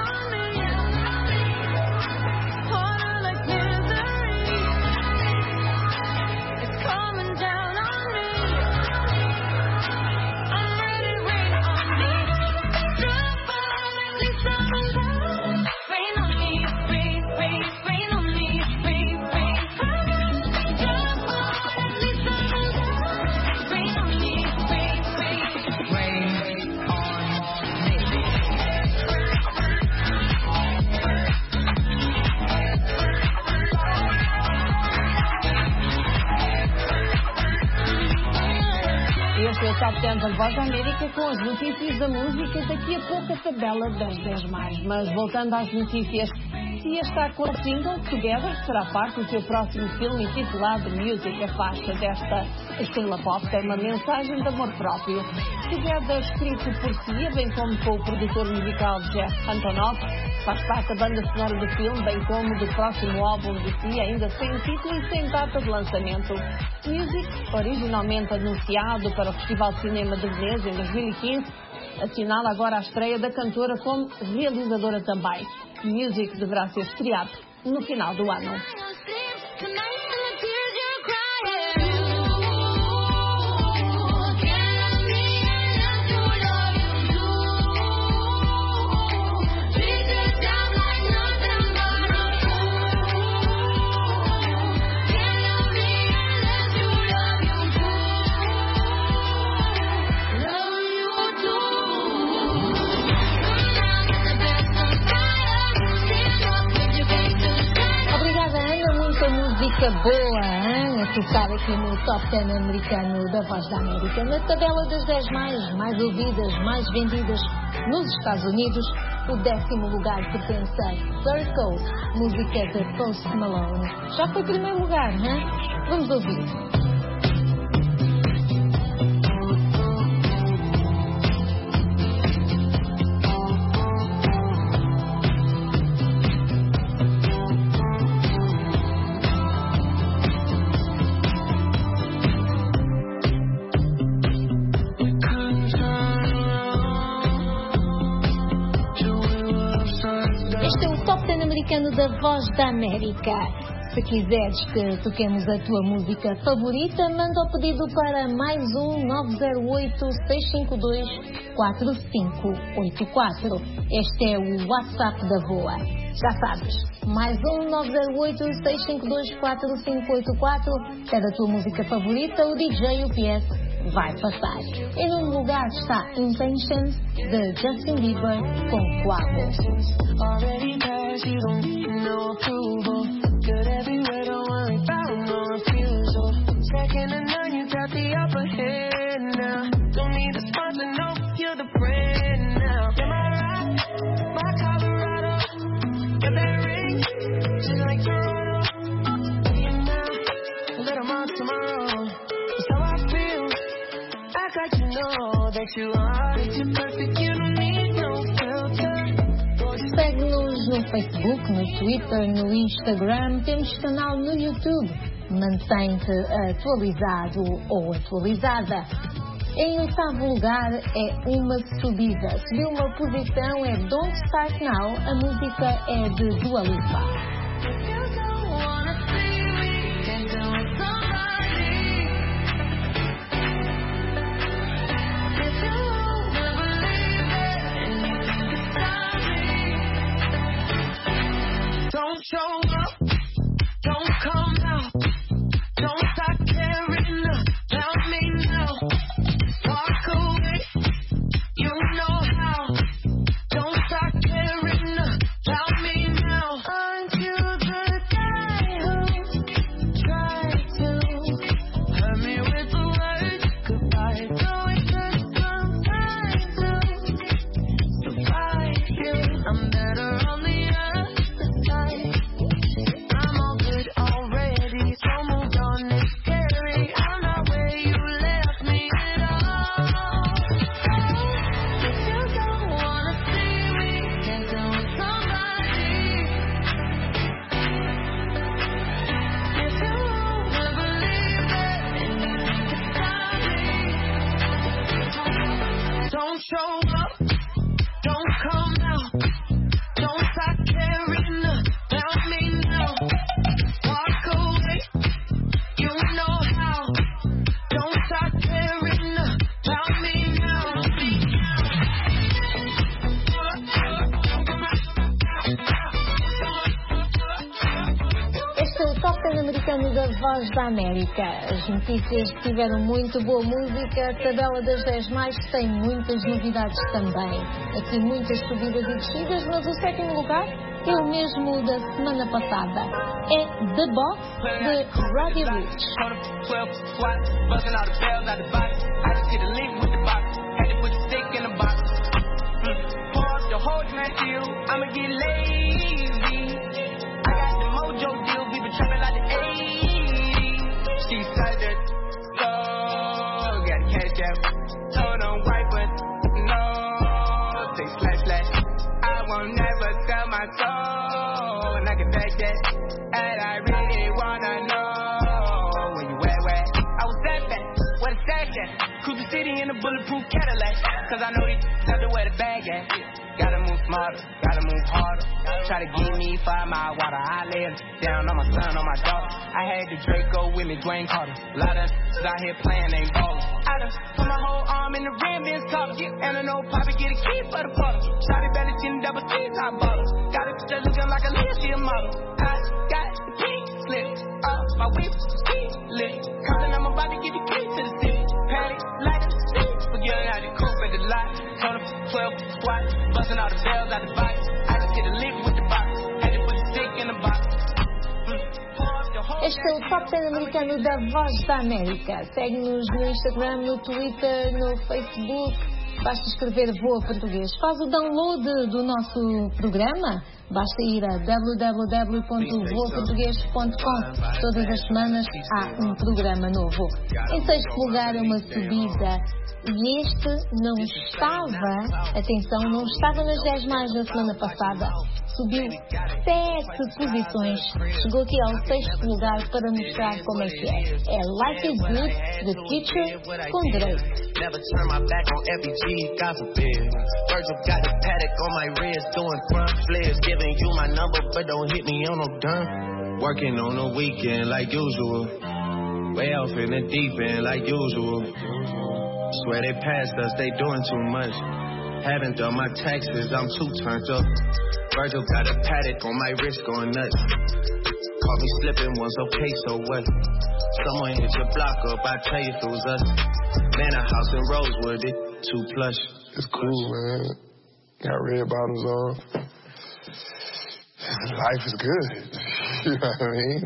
Este é o Top 10 da Voz da América com as notícias da música. Daqui a pouco a tabela das 10 mais. Mas voltando às notícias, Cia está com o single Together, que será parte do seu próximo filme intitulado Music. A faixa desta estrela pop tem uma mensagem de amor próprio. Together, escrito por Cia, bem como com o produtor musical Jeff Antonoff, faz parte da banda sonora do filme, bem como do próximo álbum de Cia, ainda sem título e sem data de lançamento. Music, originalmente anunciado para o Festival de Cinema de Veneza em 2015, assinala agora a estreia da cantora como realizadora também. Music deverá ser estreado no final do ano. Música boa, hein? A tocar aqui no Top 10 americano da Voz da América. Na tabela das 10 mais ouvidas, mais vendidas nos Estados Unidos, o 10º lugar pertence a Circle, música de Post Malone. Já foi primeiro lugar, hein? Vamos ouvir. Pan-Americano da Voz da América. Se quiseres que toquemos a tua música favorita, manda o pedido para mais um 908-652-4584. Este é o WhatsApp da VOA. Já sabes, mais um 908-652-4584. Cada tua música favorita, o DJ UPS vai passar. Em um lugar está Intentions, de Justin Bieber com Quavo. Good everywhere, don't worry about no refusal. Second to none, you got the upper hand now. Don't need a sponsor, no, you're the brand now. Am I right? My Colorado, got that ring, just like Toronto. And now, let them on tomorrow. That's how I feel. Act like you know that you are. That you're perfect, you don't need no filter. Segue-nos no Facebook, no Twitter, no Instagram, temos canal no YouTube. Mantém-te atualizado ou atualizada. Em oitavo lugar é uma subida. Subiu uma posição, é Don't Start Now. A música é de Dua Lipa. Don't show up, don't come out, don't stop caring about me now. Walk away, you know how. Don't stop caring about me now. Aren't you the guy who tried to hurt me with the words goodbye? Though it took some time to survive you, I'm better on the other side. I'm all good already, so moved on, it's scary. I'm not where you left me at all. If you don't wanna see me dancing with somebody, if you wanna believe it and you think it's time, don't show up, don't come out, don't stop caring about me now. Walk away, you know how. Don't stop caring about me now. Este é o Top Pan-Americano da Voz da América. As notícias tiveram muito boa música. A tabela das 10 mais tem muitas novidades também. Aqui muitas subidas e descidas, mas o sétimo lugar é o mesmo da semana passada. É The Box, de Roddy Ricch. I'ma get lazy. I got the mojo deal, we been trapping like the 80s. She said that, so got the cash out. Told them white, but no, say slash slash. I won't never sell my soul, and I can back that. And I really wanna know where you at, where? I was that bad, where the stack at? Cruise the city in a bulletproof Cadillac, cause I know these have to wear the bag at. Gotta move smarter, gotta move harder. Try to give me 5 mile water. I lay it down on my son, on my daughter. I had the Draco with me, Dwayne Carter. A lot of out here playing, ain't ballin'. I done put my whole arm in the rim, Vince Carter. And I know Poppy get a key for the bottle. Shotty belly chin, double C's, I bought her. Got it just looking like a Leah, she a model. I got the pink slip up, my whip ski lit. Compton, I'm about to get the key to the city. Patty, like a stick. Forgetting how the coupe at the lot. Told him 12 squat. Busting all the bells out the box. I just get a lick with the box. Had to put the stick in the box. Este é o Top Pan-Americano da Voz da América. Segue-nos no Instagram, no Twitter, no Facebook. Basta escrever Voa Português. Faz o download do nosso programa. Basta ir a www.voaportugues.com. Todas as semanas há um programa novo. Em sexto lugar é uma subida. E este não estava, atenção, não estava nas 10 mais da semana passada. subiu 7 posições, chegou aqui ao 6º lugar para mostrar como é que é. É Life is Good, The Future, com Drake. Never turn my back on FBG, God forbid. Virgil got the paddock on my wrist, doing front flips, giving you my number, but don't hit me on no dumb. Working on the weekend like usual, way off in the deep end like usual. Swear they passed us, they doing too much. Haven't done my taxes, I'm too turned up. Virgil got a paddock on my wrist going nuts. Caught me slipping once, okay, so what? Someone hit your block up, I tell you if it was us. Man, a house in Rosewood, it too plush. It's cool, man. Got red bottoms on. Life is good. You know what I mean?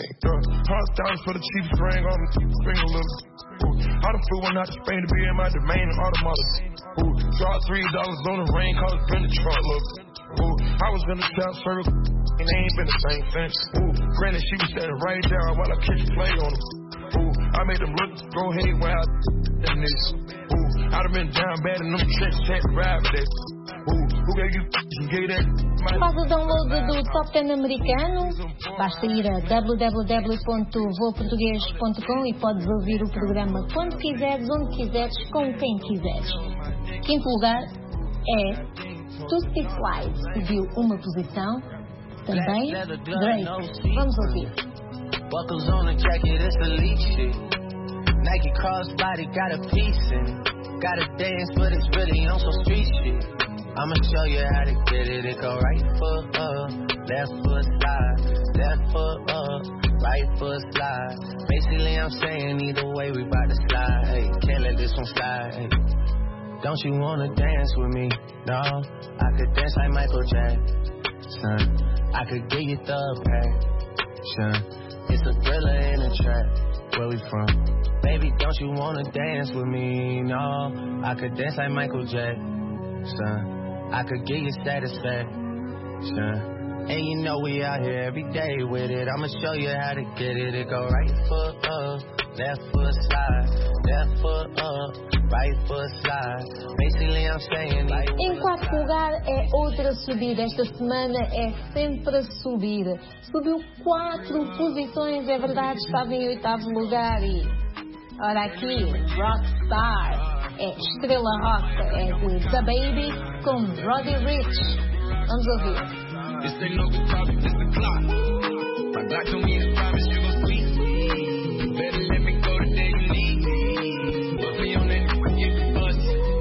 $100 for the cheapest ring on the finger, little. I done flew one out to Spain to be in my domain and automata. Dropped $3 on the rain, cause it's been the truck, look. I was in the shop circle, and they ain't been the same thing. Granted, she was standing right there while I catch a play on them. I made them look, go ahead while I in this. I'd have been down bad in them trenches, had to ride with that. Who gave you that? Faz o download do Top 10 americano, basta ir a www.voaportugues.com e podes ouvir o programa quando quiseres, onde quiseres, com quem quiseres. 5º lugar é Tootsie Slide, subiu uma posição, também Drake. Vamos ouvir. Buckles on the jacket, it's elite shit. Nike crossbody got a piece in it. Gotta dance, but it's really on some street shit. I'ma show you how to get it. It go right foot up, left foot slide, left foot up, right foot slide. Basically, I'm saying either way we bout to slide. Hey, can't let this one slide. Hey. Don't you wanna dance with me? No, I could dance like Michael Jackson. I could get you the passion. It's a thriller in a trap. Where we from? Baby, don't you wanna dance with me? No, I could dance like Michael Jackson. I could get you satisfaction. And you know we out here every day with it. I'ma show you how to get it. It go right foot up, left foot slide, left foot up, right foot slide. Basically I'm saying like... Em 4º lugar é outra subida. Esta semana é sempre a subir. Subiu 4 posições, é verdade, estava em 8º lugar e... Ora aqui, Rockstar. É Estrela Rock, é de The Baby com Roddy Ricch. Vamos ouvir. This ain't no guitar, this is the clock. My Glock told me to promise you gon' sweet. Better let me go the day you need me. Put me on that and get the bus.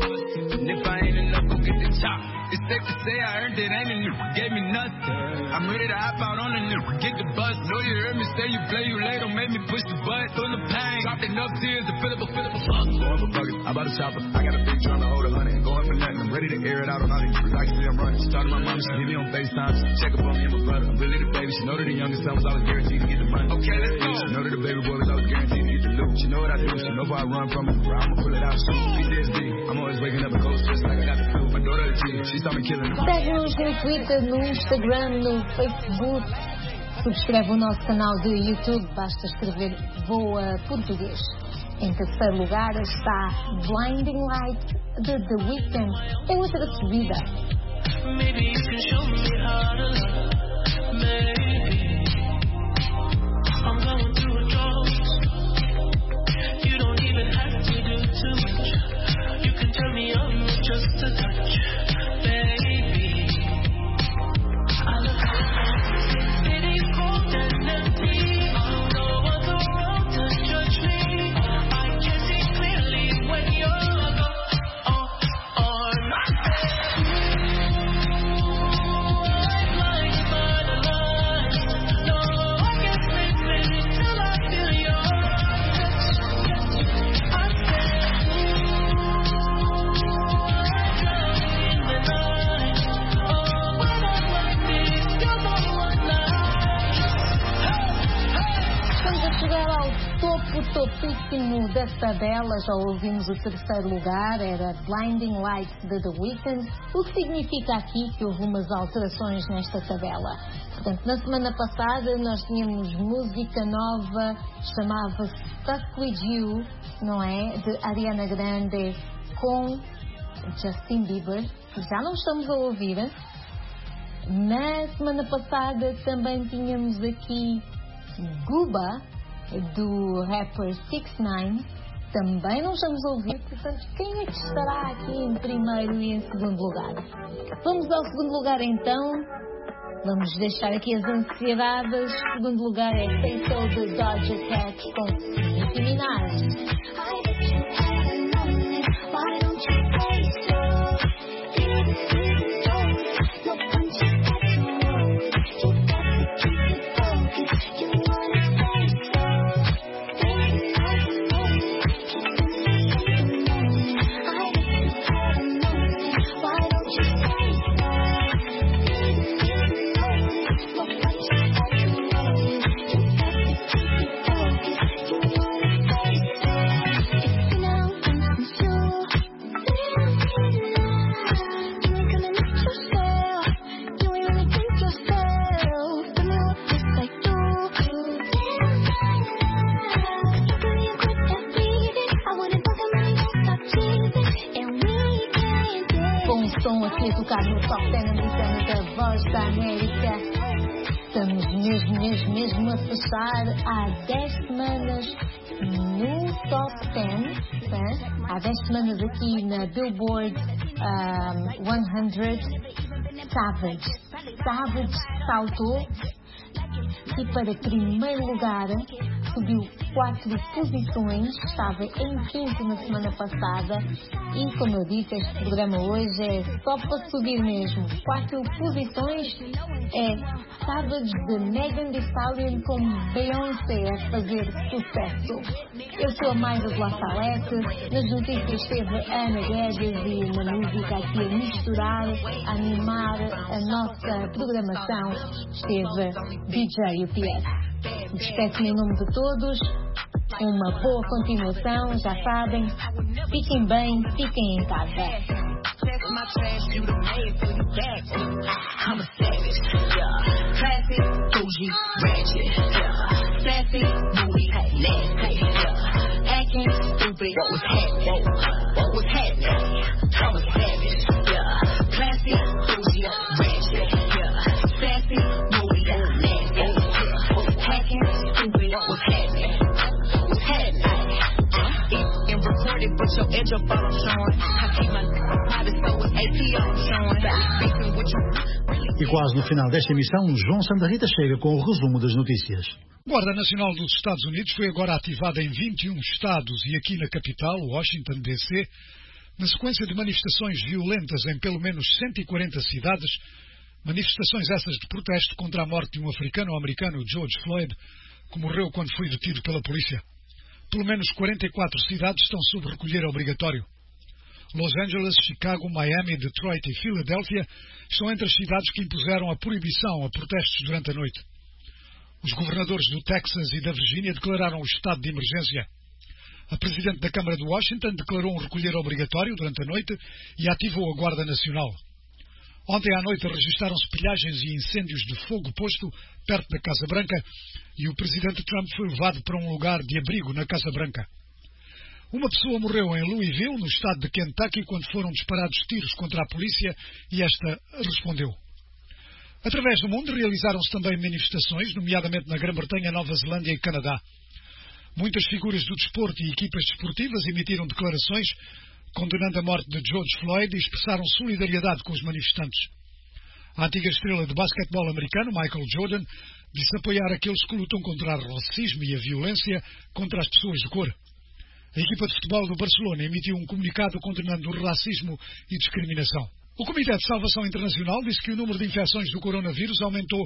And if I ain't enough, go get the chop. It's safe to say I earned it, ain't a new, gave me nothing. I'm ready to hop out on the new, get the bus. Know you heard me say you play, you late, don't make me push the button. Full of pain, dropped enough tears to fill up a fuck. Going for buckets, I'm about to chop it. I got a big drum to hold 100, ain't going for nothing. I'm ready to air it out on all these freaks. I can see I'm running. Started my mom, she hit me on FaceTime. She check up on me and my brother. I'm really the baby. She know that the youngest son was always guaranteed to get the money. Okay, let's go. She know that the baby boy was always guaranteed to get the loot. She know what I do. She know if I run from it, I'ma pull it out soon. PTSD, I'm always waking up in cold sweats like I got the flu. My daughter the G, she saw me killing. Segue-nos no Twitter, no Instagram, no Facebook. Subscreve o nosso canal de YouTube, basta escrever Voa Português. Em 3º lugar está Blinding Light de The Weeknd. É outra subida. Maybe you can show me how to love. Maybe I'm going through a drought. You don't even have to do too much. You can turn me on with just a touch. Baby, I love how city's cold and empty. No one's around to judge me. I can see clearly when you're on my topíssimo da tabela, já ouvimos o 3º lugar, era Blinding Light de The Weeknd, o que significa aqui que houve umas alterações nesta tabela. Portanto, na semana passada nós tínhamos música nova, chamava-se Stuck With You, não é? De Ariana Grande com Justin Bieber, que já não estamos a ouvir. Na semana passada também tínhamos aqui Guba, do rapper 6ix9ine. Também não estamos a ouvir, portanto, quem é que estará aqui em primeiro e em segundo lugar? Vamos ao segundo lugar então. Vamos deixar aqui as ansiedades. Segundo lugar é Fatal de Doja Cat com Nicki Minaj. No Top 10 americano da Voz da América. Estamos mesmo a fechar há 10 semanas no Top 10, né? Há 10 semanas aqui na Billboard 100. Savage saltou e para primeiro lugar subiu 4 posições, estava em quinto na semana passada e, como eu disse, este programa hoje é só para subir mesmo. 4 posições é Savage de Megan Thee Stallion com Beyoncé a fazer sucesso. Eu sou a Mayra de La Salete, nas notícias esteve a Ana Guedes e na música aqui a misturar, a animar a nossa programação esteve DJ UPS. Despeço-me em nome de todos. Uma boa continuação, já sabem. Fiquem bem, fiquem em casa. E quase no final desta emissão, João Santa Rita chega com o resumo das notícias. A Guarda Nacional dos Estados Unidos foi agora ativada em 21 estados e aqui na capital, Washington, D.C., na sequência de manifestações violentas em pelo menos 140 cidades, manifestações essas de protesto contra a morte de um africano-americano, George Floyd, que morreu quando foi detido pela polícia. Pelo menos 44 cidades estão sob recolher obrigatório. Los Angeles, Chicago, Miami, Detroit e Filadélfia estão entre as cidades que impuseram a proibição a protestos durante a noite. Os governadores do Texas e da Virgínia declararam o estado de emergência. A Presidente da Câmara de Washington declarou um recolher obrigatório durante a noite e ativou a Guarda Nacional. Ontem à noite registaram-se pilhagens e incêndios de fogo posto perto da Casa Branca e o Presidente Trump foi levado para um lugar de abrigo na Casa Branca. Uma pessoa morreu em Louisville, no estado de Kentucky, quando foram disparados tiros contra a polícia e esta respondeu. Através do mundo realizaram-se também manifestações, nomeadamente na Grã-Bretanha, Nova Zelândia e Canadá. Muitas figuras do desporto e equipas desportivas emitiram declarações condenando a morte de George Floyd e expressaram solidariedade com os manifestantes. A antiga estrela de basquetebol americano, Michael Jordan, disse apoiar aqueles que lutam contra o racismo e a violência contra as pessoas de cor. A equipa de futebol do Barcelona emitiu um comunicado condenando o racismo e discriminação. O Comitê de Salvação Internacional disse que o número de infecções do coronavírus aumentou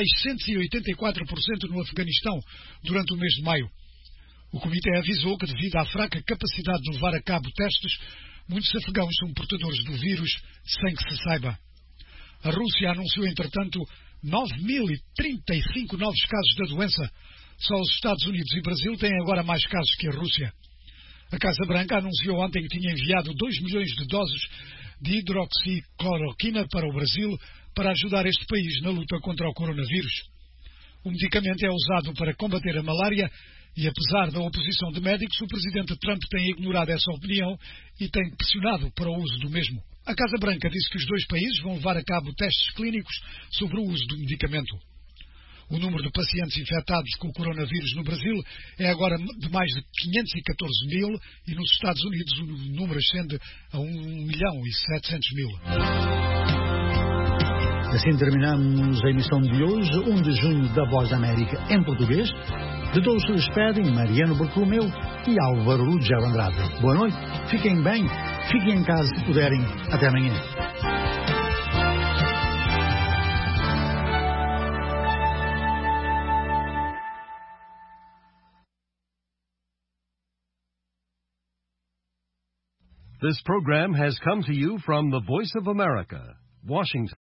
684% no Afeganistão durante o mês de maio. O Comitê avisou que, devido à fraca capacidade de levar a cabo testes, muitos afegãos são portadores do vírus sem que se saiba. A Rússia anunciou, entretanto, 9.035 novos casos da doença. Só os Estados Unidos e Brasil têm agora mais casos que a Rússia. A Casa Branca anunciou ontem que tinha enviado 2 milhões de doses de hidroxicloroquina para o Brasil para ajudar este país na luta contra o coronavírus. O medicamento é usado para combater a malária e, apesar da oposição de médicos, o presidente Trump tem ignorado essa opinião e tem pressionado para o uso do mesmo. A Casa Branca disse que os dois países vão levar a cabo testes clínicos sobre o uso do medicamento. O número de pacientes infectados com o coronavírus no Brasil é agora de mais de 514 mil e nos Estados Unidos o número ascende a 1.700.000. Assim terminamos a emissão de hoje, 1 de junho, da Voz da América em português. De todos se despedem Mariano Bartolomeu e Álvaro Ruggiero Andrade. Boa noite, fiquem bem, fiquem em casa se puderem. Até amanhã. This program has come to you from the Voice of America, Washington.